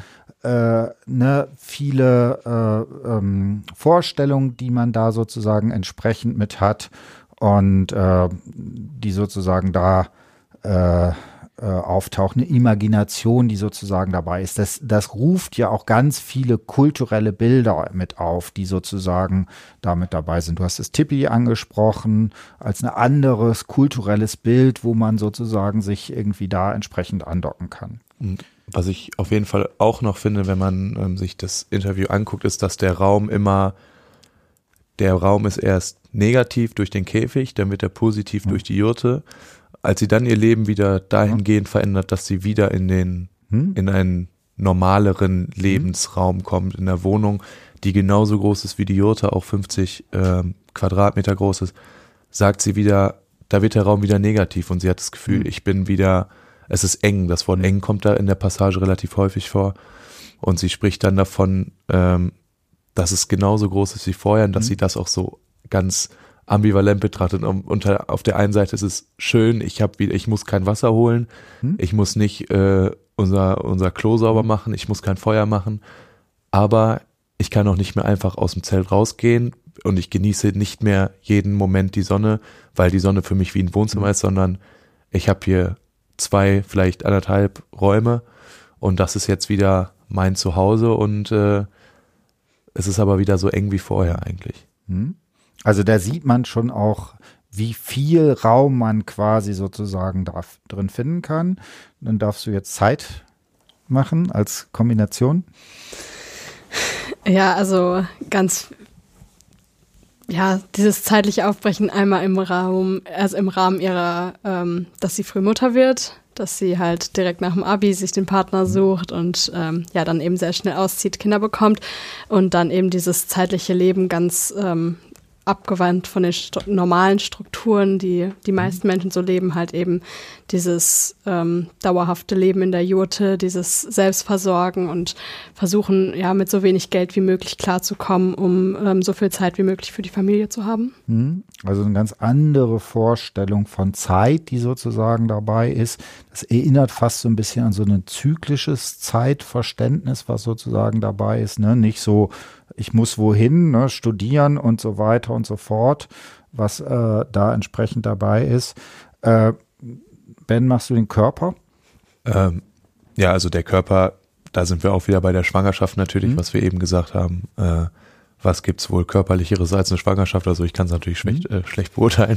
viele Vorstellungen, die man da sozusagen entsprechend mit hat und die sozusagen da auftaucht, eine Imagination, die sozusagen dabei ist. Das ruft ja auch ganz viele kulturelle Bilder mit auf, die sozusagen damit dabei sind. Du hast das Tipi angesprochen, als ein anderes kulturelles Bild, wo man sozusagen sich irgendwie da entsprechend andocken kann. Was ich auf jeden Fall auch noch finde, wenn man sich das Interview anguckt, ist, dass der Raum ist erst negativ durch den Käfig, dann wird er positiv durch die Jurte. Als sie dann ihr Leben wieder dahingehend verändert, dass sie wieder in einen normaleren Lebensraum kommt, in der Wohnung, die genauso groß ist wie die Jurte, auch 50 Quadratmeter groß ist, sagt sie wieder, da wird der Raum wieder negativ und sie hat das Gefühl, es ist eng. Das Wort eng kommt da in der Passage relativ häufig vor und sie spricht dann davon, dass es genauso groß ist wie vorher und dass sie das auch so ganz ambivalent betrachtet. Und auf der einen Seite ist es schön, ich muss kein Wasser holen, ich muss nicht unser Klo sauber machen, ich muss kein Feuer machen, aber ich kann auch nicht mehr einfach aus dem Zelt rausgehen und ich genieße nicht mehr jeden Moment die Sonne, weil die Sonne für mich wie ein Wohnzimmer ist, sondern ich habe hier 2, vielleicht 1,5 Räume und das ist jetzt wieder mein Zuhause und es ist aber wieder so eng wie vorher eigentlich. Also da sieht man schon auch, wie viel Raum man quasi sozusagen drin finden kann. Dann darfst du jetzt Zeit machen als Kombination. Ja, also dieses zeitliche Aufbrechen einmal im Rahmen ihrer, dass sie früh Mutter wird, dass sie halt direkt nach dem Abi sich den Partner sucht und dann eben sehr schnell auszieht, Kinder bekommt und dann eben dieses zeitliche Leben ganz abgewandt von den normalen Strukturen, die meisten Menschen so leben, halt eben dieses dauerhafte Leben in der Jurte, dieses Selbstversorgen und versuchen, mit so wenig Geld wie möglich klarzukommen, um so viel Zeit wie möglich für die Familie zu haben. Also eine ganz andere Vorstellung von Zeit, die sozusagen dabei ist. Das erinnert fast so ein bisschen an so ein zyklisches Zeitverständnis, was sozusagen dabei ist, ne? Nicht so, ich muss wohin, ne, studieren und so weiter und so fort, was da entsprechend dabei ist. Ben, machst du den Körper? Also der Körper, da sind wir auch wieder bei der Schwangerschaft natürlich, was wir eben gesagt haben. Was gibt's wohl körperlicheres als eine Schwangerschaft? Also ich kann es natürlich schlecht beurteilen.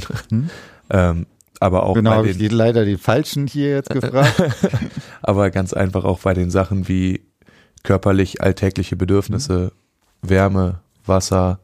Aber auch genau, habe ich leider die Falschen hier jetzt gefragt. Aber ganz einfach auch bei den Sachen wie körperlich alltägliche Bedürfnisse, Wärme, Wasser.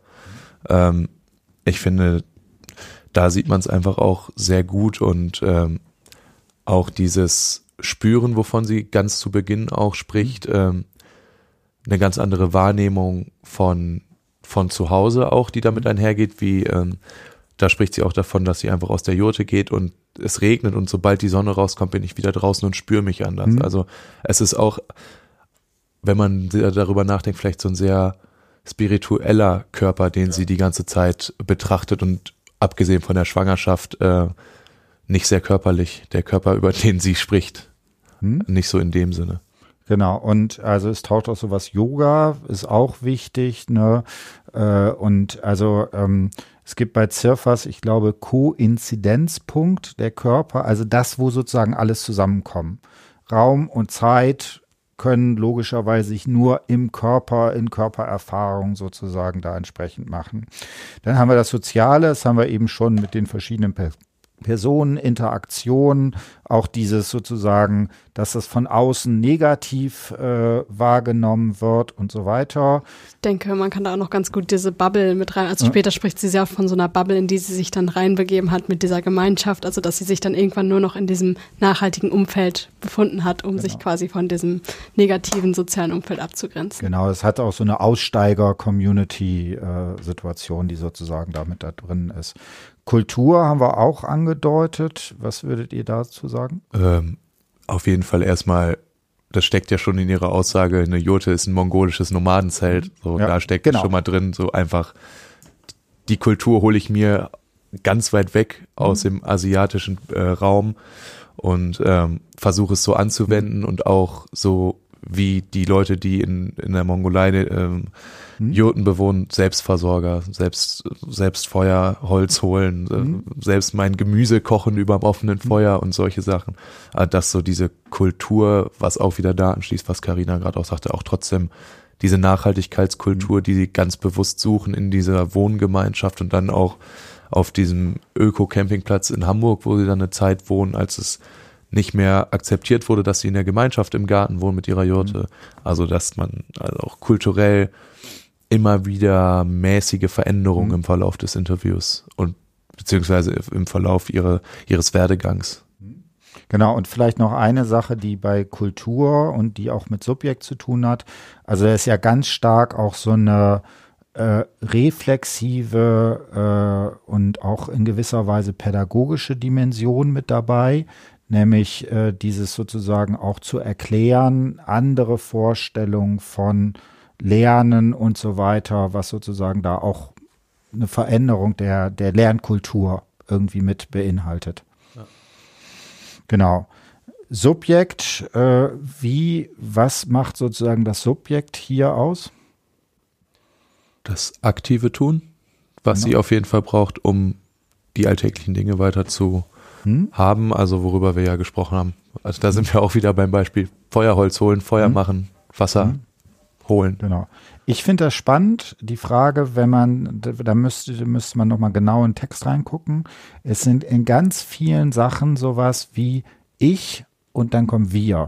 Ich finde, da sieht man es einfach auch sehr gut und auch dieses Spüren, wovon sie ganz zu Beginn auch spricht, eine ganz andere Wahrnehmung von zu Hause auch, die damit einhergeht, wie da spricht sie auch davon, dass sie einfach aus der Jurte geht und es regnet und sobald die Sonne rauskommt, bin ich wieder draußen und spüre mich anders. Also es ist auch, wenn man darüber nachdenkt, vielleicht so ein sehr spiritueller Körper, den sie die ganze Zeit betrachtet und abgesehen von der Schwangerschaft nicht sehr körperlich, der Körper, über den sie spricht. Nicht so in dem Sinne. Genau, und also es taucht auch sowas, Yoga ist auch wichtig, ne? Und also es gibt bei Cirfas, ich glaube, Koinzidenzpunkt der Körper, also das, wo sozusagen alles zusammenkommt. Raum und Zeit können logischerweise sich nur im Körper, in Körpererfahrung sozusagen da entsprechend machen. Dann haben wir das Soziale, das haben wir eben schon mit den verschiedenen Personen, Interaktion, auch dieses sozusagen, dass das von außen negativ wahrgenommen wird und so weiter. Ich denke, man kann da auch noch ganz gut diese Bubble mit rein, also später spricht sie sehr von so einer Bubble, in die sie sich dann reinbegeben hat mit dieser Gemeinschaft, also dass sie sich dann irgendwann nur noch in diesem nachhaltigen Umfeld befunden hat, um sich quasi von diesem negativen sozialen Umfeld abzugrenzen. Genau, es hat auch so eine Aussteiger-Community-Situation, die sozusagen damit da drin ist. Kultur haben wir auch angedeutet. Was würdet ihr dazu sagen? Auf jeden Fall erstmal, das steckt ja schon in ihrer Aussage, eine Jurte ist ein mongolisches Nomadenzelt. So, ja, da steckt schon mal drin, so einfach die Kultur hole ich mir ganz weit weg aus dem asiatischen Raum und versuche es so anzuwenden und auch so wie die Leute, die in der Mongolei Jurten bewohnen, Selbstversorger, selbst Feuer, Holz holen, selbst mein Gemüse kochen über dem offenen Feuer und solche Sachen. Dass so diese Kultur, was auch wieder da anschließt, was Carina gerade auch sagte, auch trotzdem diese Nachhaltigkeitskultur, die sie ganz bewusst suchen in dieser Wohngemeinschaft und dann auch auf diesem Öko-Campingplatz in Hamburg, wo sie dann eine Zeit wohnen, als es nicht mehr akzeptiert wurde, dass sie in der Gemeinschaft im Garten wohnen mit ihrer Jurte. Also dass man also auch kulturell immer wieder mäßige Veränderungen im Verlauf des Interviews und beziehungsweise im Verlauf ihres Werdegangs. Genau, und vielleicht noch eine Sache, die bei Kultur und die auch mit Subjekt zu tun hat. Also da ist ja ganz stark auch so eine reflexive und auch in gewisser Weise pädagogische Dimension mit dabei, nämlich dieses sozusagen auch zu erklären, andere Vorstellungen von Lernen und so weiter, was sozusagen da auch eine Veränderung der Lernkultur irgendwie mit beinhaltet. Ja. Genau. Subjekt, was macht sozusagen das Subjekt hier aus? Das aktive Tun, was sie auf jeden Fall braucht, um die alltäglichen Dinge weiter zu haben, also worüber wir ja gesprochen haben. Also da sind wir auch wieder beim Beispiel Feuerholz holen, Feuer machen, Wasser holen. Genau. Ich finde das spannend, die Frage, da müsste man nochmal genau in den Text reingucken. Es sind in ganz vielen Sachen sowas wie ich und dann kommen wir.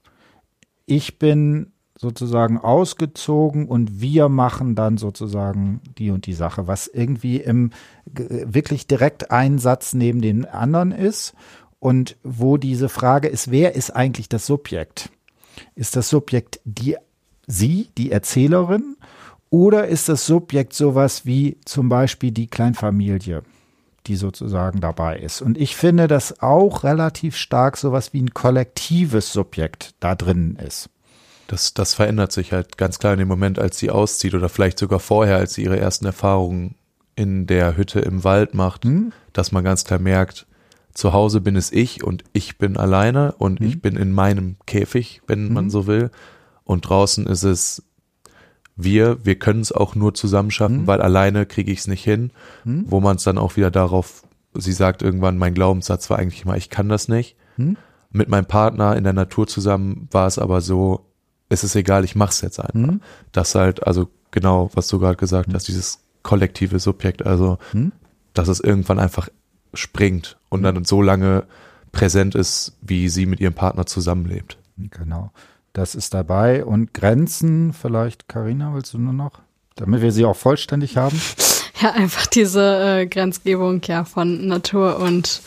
Ich bin sozusagen ausgezogen und wir machen dann sozusagen die und die Sache, was irgendwie wirklich direkt ein Satz neben dem anderen ist und wo diese Frage ist, wer ist eigentlich das Subjekt? Ist das Subjekt die Erzählerin, oder ist das Subjekt sowas wie zum Beispiel die Kleinfamilie, die sozusagen dabei ist? Und ich finde, dass auch relativ stark sowas wie ein kollektives Subjekt da drin ist. Das verändert sich halt ganz klar in dem Moment, als sie auszieht oder vielleicht sogar vorher, als sie ihre ersten Erfahrungen in der Hütte im Wald macht, dass man ganz klar merkt, zu Hause bin es ich und ich bin alleine und ich bin in meinem Käfig, wenn man so will. Und draußen ist es wir können es auch nur zusammen schaffen, weil alleine kriege ich es nicht hin, wo man es dann auch wieder darauf, sie sagt irgendwann, mein Glaubenssatz war eigentlich immer, ich kann das nicht. Mit meinem Partner in der Natur zusammen war es aber so, es ist egal, ich mach's jetzt einfach. Das halt, also genau, was du gerade gesagt hast, dieses kollektive Subjekt, also dass es irgendwann einfach springt und dann so lange präsent ist, wie sie mit ihrem Partner zusammenlebt. Genau, das ist dabei. Und Grenzen, vielleicht, Carina, willst du nur noch, damit wir sie auch vollständig haben? Ja, einfach diese Grenzgebung von Natur und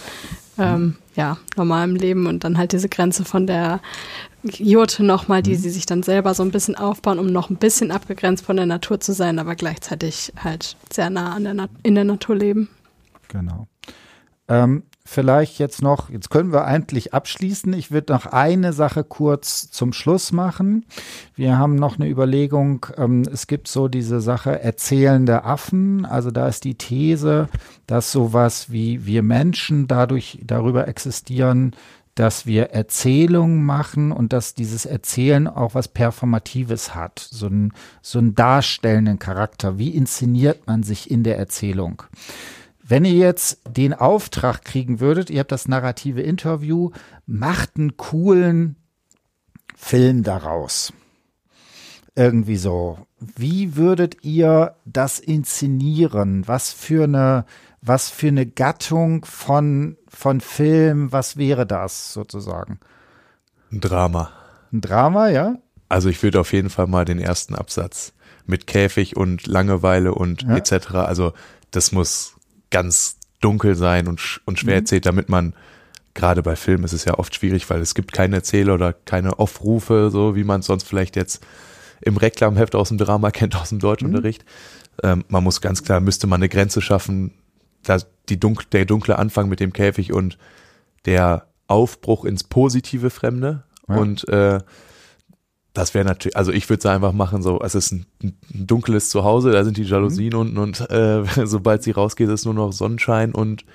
normalem Leben und dann halt diese Grenze von der Jurte nochmal, die sie sich dann selber so ein bisschen aufbauen, um noch ein bisschen abgegrenzt von der Natur zu sein, aber gleichzeitig halt sehr nah in der Natur leben. Genau. Vielleicht jetzt können wir eigentlich abschließen. Ich würde noch eine Sache kurz zum Schluss machen. Wir haben noch eine Überlegung, es gibt so diese Sache erzählende Affen. Also da ist die These, dass sowas wie wir Menschen darüber existieren, dass wir Erzählungen machen und dass dieses Erzählen auch was Performatives hat, so einen darstellenden Charakter. Wie inszeniert man sich in der Erzählung? Wenn ihr jetzt den Auftrag kriegen würdet, ihr habt das narrative Interview, macht einen coolen Film daraus. Irgendwie so. Wie würdet ihr das inszenieren? Was für eine Gattung von Film, was wäre das sozusagen? Ein Drama. Ein Drama, ja? Also ich würde auf jeden Fall mal den ersten Absatz mit Käfig und Langeweile und etc. Also das muss ganz dunkel sein und schwer erzählt, damit man, gerade bei Filmen ist es ja oft schwierig, weil es gibt keine Erzähler oder keine Aufrufe, so wie man es sonst vielleicht jetzt im Reklamheft aus dem Drama kennt, aus dem Deutschunterricht. Man muss ganz klar, müsste man eine Grenze schaffen, dass der dunkle Anfang mit dem Käfig und der Aufbruch ins positive Fremde und das wäre natürlich, also ich würde es einfach machen, so, es ist ein dunkles Zuhause, da sind die Jalousien unten und sobald sie rausgeht, ist nur noch Sonnenschein und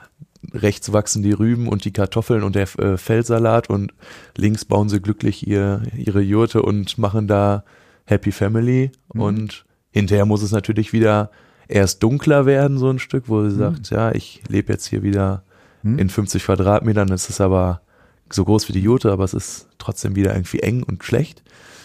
rechts wachsen die Rüben und die Kartoffeln und der Feldsalat und links bauen sie glücklich ihre Jurte und machen da Happy Family und hinterher muss es natürlich wieder erst dunkler werden, so ein Stück, wo sie sagt, ja, ich lebe jetzt hier wieder in 50 Quadratmetern, es ist aber so groß wie die Jurte, aber es ist trotzdem wieder irgendwie eng und schlecht.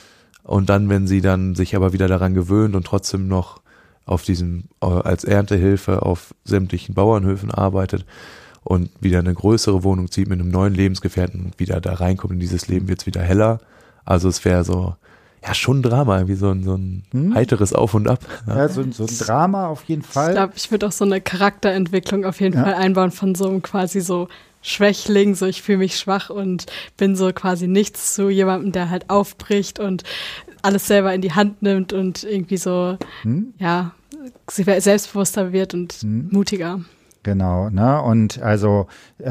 Und dann, wenn sie dann sich aber wieder daran gewöhnt und trotzdem noch auf diesem, als Erntehilfe auf sämtlichen Bauernhöfen arbeitet und wieder eine größere Wohnung zieht mit einem neuen Lebensgefährten und wieder da reinkommt in dieses Leben, wird es wieder heller. Also es wäre so, ja, schon ein Drama, irgendwie so ein heiteres Auf und Ab. Ja, so ein Drama auf jeden Fall. Ich glaube, ich würde auch so eine Charakterentwicklung auf jeden Fall einbauen von so einem quasi so Schwächling, so ich fühle mich schwach und bin so quasi nichts zu jemandem, der halt aufbricht und alles selber in die Hand nimmt und irgendwie so, ja, selbstbewusster wird und mutiger. Genau, ne? Und also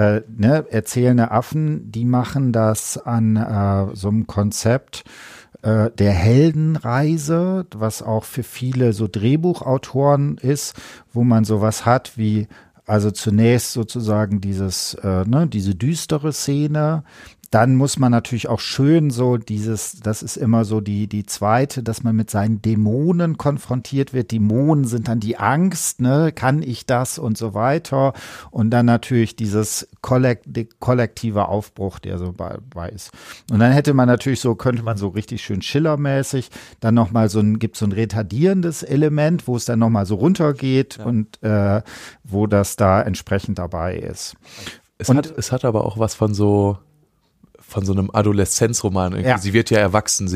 erzählende Affen, die machen das an so einem Konzept der Heldenreise, was auch für viele so Drehbuchautoren ist, wo man sowas hat wie, also zunächst sozusagen diese düstere Szene, dann muss man natürlich auch schön so das ist immer so die zweite, dass man mit seinen Dämonen konfrontiert wird. Dämonen sind dann die Angst, ne, kann ich das und so weiter. Und dann natürlich dieses kollektive Aufbruch, der so bei ist. Und dann könnte man so richtig schön Schiller-mäßig dann nochmal gibt so ein retardierendes Element, wo es dann nochmal so runtergeht und wo das da entsprechend dabei ist. Es hat aber auch was von so einem Adoleszenzroman. Ja. Sie wird ja erwachsen,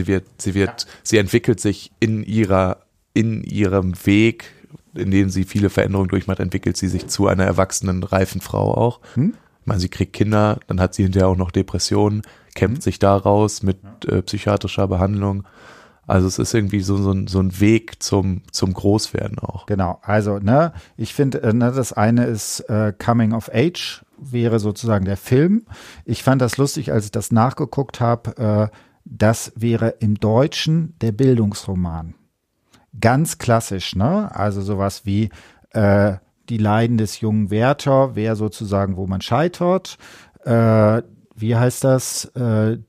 sie entwickelt sich in ihrem Weg, in dem sie viele Veränderungen durchmacht, entwickelt sie sich zu einer erwachsenen, reifen Frau auch. Ich meine, sie kriegt Kinder, dann hat sie hinterher auch noch Depressionen, kämpft sich daraus mit psychiatrischer Behandlung. Also es ist irgendwie so ein Weg zum Großwerden auch. Genau, also ich finde, das eine ist Coming of Age, wäre sozusagen der Film. Ich fand das lustig, als ich das nachgeguckt habe, das wäre im Deutschen der Bildungsroman. Ganz klassisch, ne? Also sowas wie die Leiden des jungen Werther wäre sozusagen, wo man scheitert. Wie heißt das? Der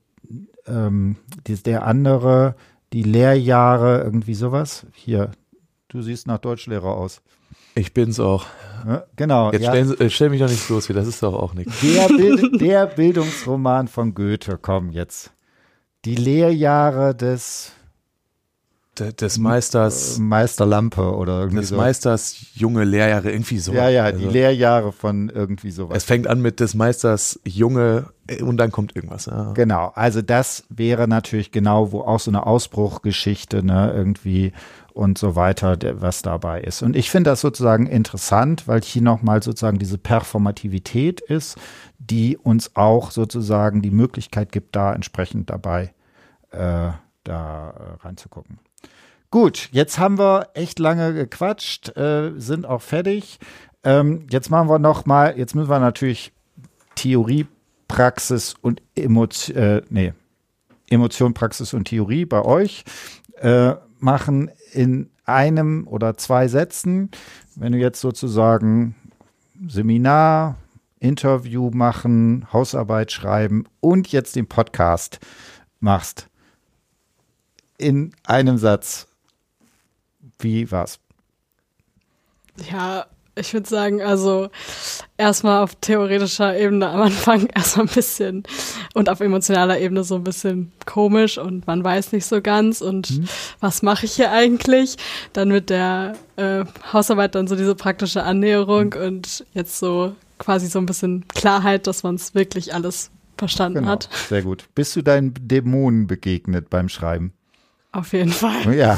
andere, die Lehrjahre, irgendwie sowas. Hier, du siehst nach Deutschlehrer aus. Ich bin's auch. Ja, genau. Jetzt stell mich doch nicht los, das ist doch auch nichts. Der Bildungsroman von Goethe, komm jetzt. Die Lehrjahre des Meisters. Meister Lampe oder irgendwie so. Des Meisters junge Lehrjahre, irgendwie so. Ja, die Lehrjahre von irgendwie sowas. Es fängt an mit des Meisters junge und dann kommt irgendwas. Ja. Genau, also das wäre natürlich genau, wo auch so eine Ausbruchgeschichte, ne, irgendwie und so weiter, was dabei ist. Und ich finde das sozusagen interessant, weil hier nochmal sozusagen diese Performativität ist, die uns auch sozusagen die Möglichkeit gibt, da entsprechend dabei da reinzugucken. Gut, jetzt haben wir echt lange gequatscht, sind auch fertig. Jetzt machen wir jetzt müssen wir natürlich Theorie, Praxis und Emotion, Praxis und Theorie bei euch machen in einem oder zwei Sätzen. Wenn du jetzt sozusagen Seminar, Interview machen, Hausarbeit schreiben und jetzt den Podcast machst, in einem Satz, wie war's? Ja, ich würde sagen, also erstmal auf theoretischer Ebene am Anfang erstmal ein bisschen und auf emotionaler Ebene so ein bisschen komisch und man weiß nicht so ganz und was mache ich hier eigentlich? Dann mit der Hausarbeit dann so diese praktische Annäherung und jetzt so quasi so ein bisschen Klarheit, dass man es wirklich alles verstanden hat. Sehr gut. Bist du deinen Dämonen begegnet beim Schreiben? Auf jeden Fall. Ja.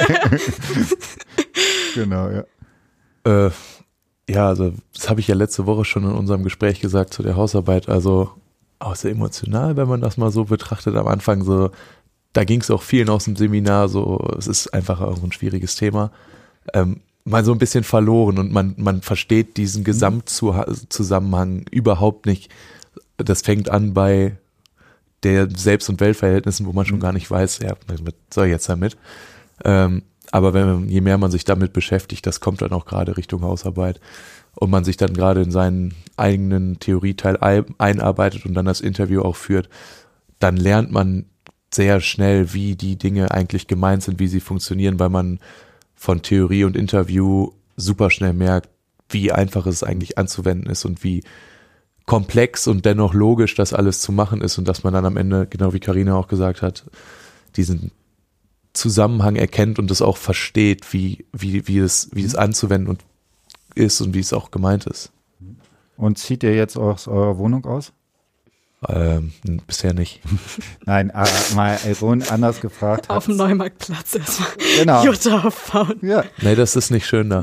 Genau, ja. Ja, also das habe ich ja letzte Woche schon in unserem Gespräch gesagt zu der Hausarbeit. Also auch sehr emotional, wenn man das mal so betrachtet am Anfang. So, da ging es auch vielen aus dem Seminar. So, es ist einfach auch ein schwieriges Thema. Mal so ein bisschen verloren und man versteht diesen Gesamtzusammenhang überhaupt nicht. Das fängt an bei der Selbst- und Weltverhältnissen, wo man schon gar nicht weiß, ja, was soll ich jetzt damit? Aber je mehr man sich damit beschäftigt, das kommt dann auch gerade Richtung Hausarbeit und man sich dann gerade in seinen eigenen Theorieteil einarbeitet und dann das Interview auch führt, dann lernt man sehr schnell, wie die Dinge eigentlich gemeint sind, wie sie funktionieren, weil man von Theorie und Interview super schnell merkt, wie einfach es eigentlich anzuwenden ist und wie komplex und dennoch logisch das alles zu machen ist und dass man dann am Ende, genau wie Carina auch gesagt hat, diesen Zusammenhang erkennt und es auch versteht, wie es anzuwenden und ist und wie es auch gemeint ist. Und zieht ihr jetzt aus eurer Wohnung aus? Bisher nicht. Nein, mal anders gefragt. Auf dem Neumarktplatz erstmal genau. Jutta aufbauen. Ja. Nee, das ist nicht schön da.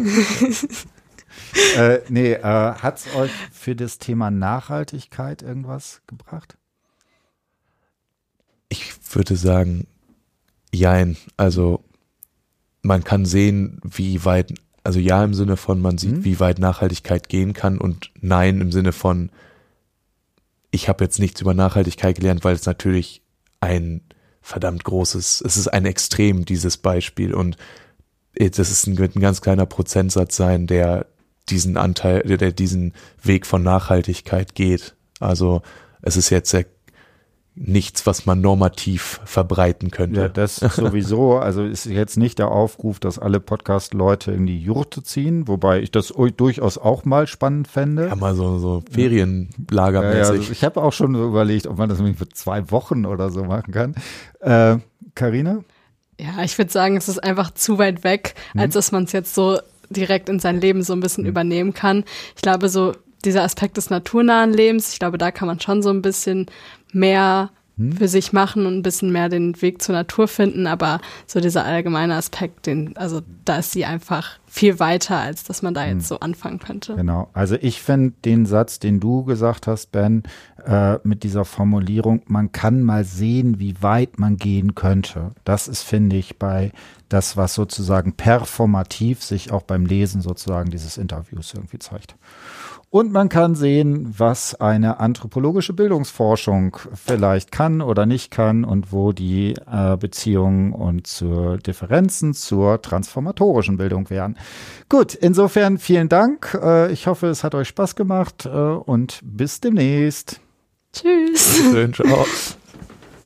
Hat es euch für das Thema Nachhaltigkeit irgendwas gebracht? Ich würde sagen, jein. Also man kann sehen, wie weit, also ja im Sinne von, man sieht, wie weit Nachhaltigkeit gehen kann und nein im Sinne von, ich habe jetzt nichts über Nachhaltigkeit gelernt, weil es natürlich ein verdammt großes, es ist ein Extrem, dieses Beispiel und das ist ein ganz kleiner Prozentsatz sein, der diesen Weg von Nachhaltigkeit geht. Also es ist jetzt nichts, was man normativ verbreiten könnte. Ja, das sowieso. Also ist jetzt nicht der Aufruf, dass alle Podcast-Leute in die Jurte ziehen, wobei ich das durchaus auch mal spannend fände. Ja, mal so Ferienlagermäßig. Ja, also ich habe auch schon so überlegt, ob man das für 2 Wochen oder so machen kann. Carina? Ja, ich würde sagen, es ist einfach zu weit weg, als dass man es jetzt so direkt in sein Leben so ein bisschen übernehmen kann. Ich glaube, so dieser Aspekt des naturnahen Lebens, ich glaube, da kann man schon so ein bisschen mehr für sich machen und ein bisschen mehr den Weg zur Natur finden, aber so dieser allgemeine Aspekt, da ist sie einfach viel weiter, als dass man da jetzt so anfangen könnte. Genau, also ich finde den Satz, den du gesagt hast, Ben, mit dieser Formulierung, man kann mal sehen, wie weit man gehen könnte. Das ist, finde ich, bei das, was sozusagen performativ sich auch beim Lesen sozusagen dieses Interviews irgendwie zeigt. Und man kann sehen, was eine anthropologische Bildungsforschung vielleicht kann oder nicht kann und wo die Beziehungen und zur Differenzen zur transformatorischen Bildung wären. Gut, insofern vielen Dank. Ich hoffe, es hat euch Spaß gemacht und bis demnächst. Tschüss. Ciao.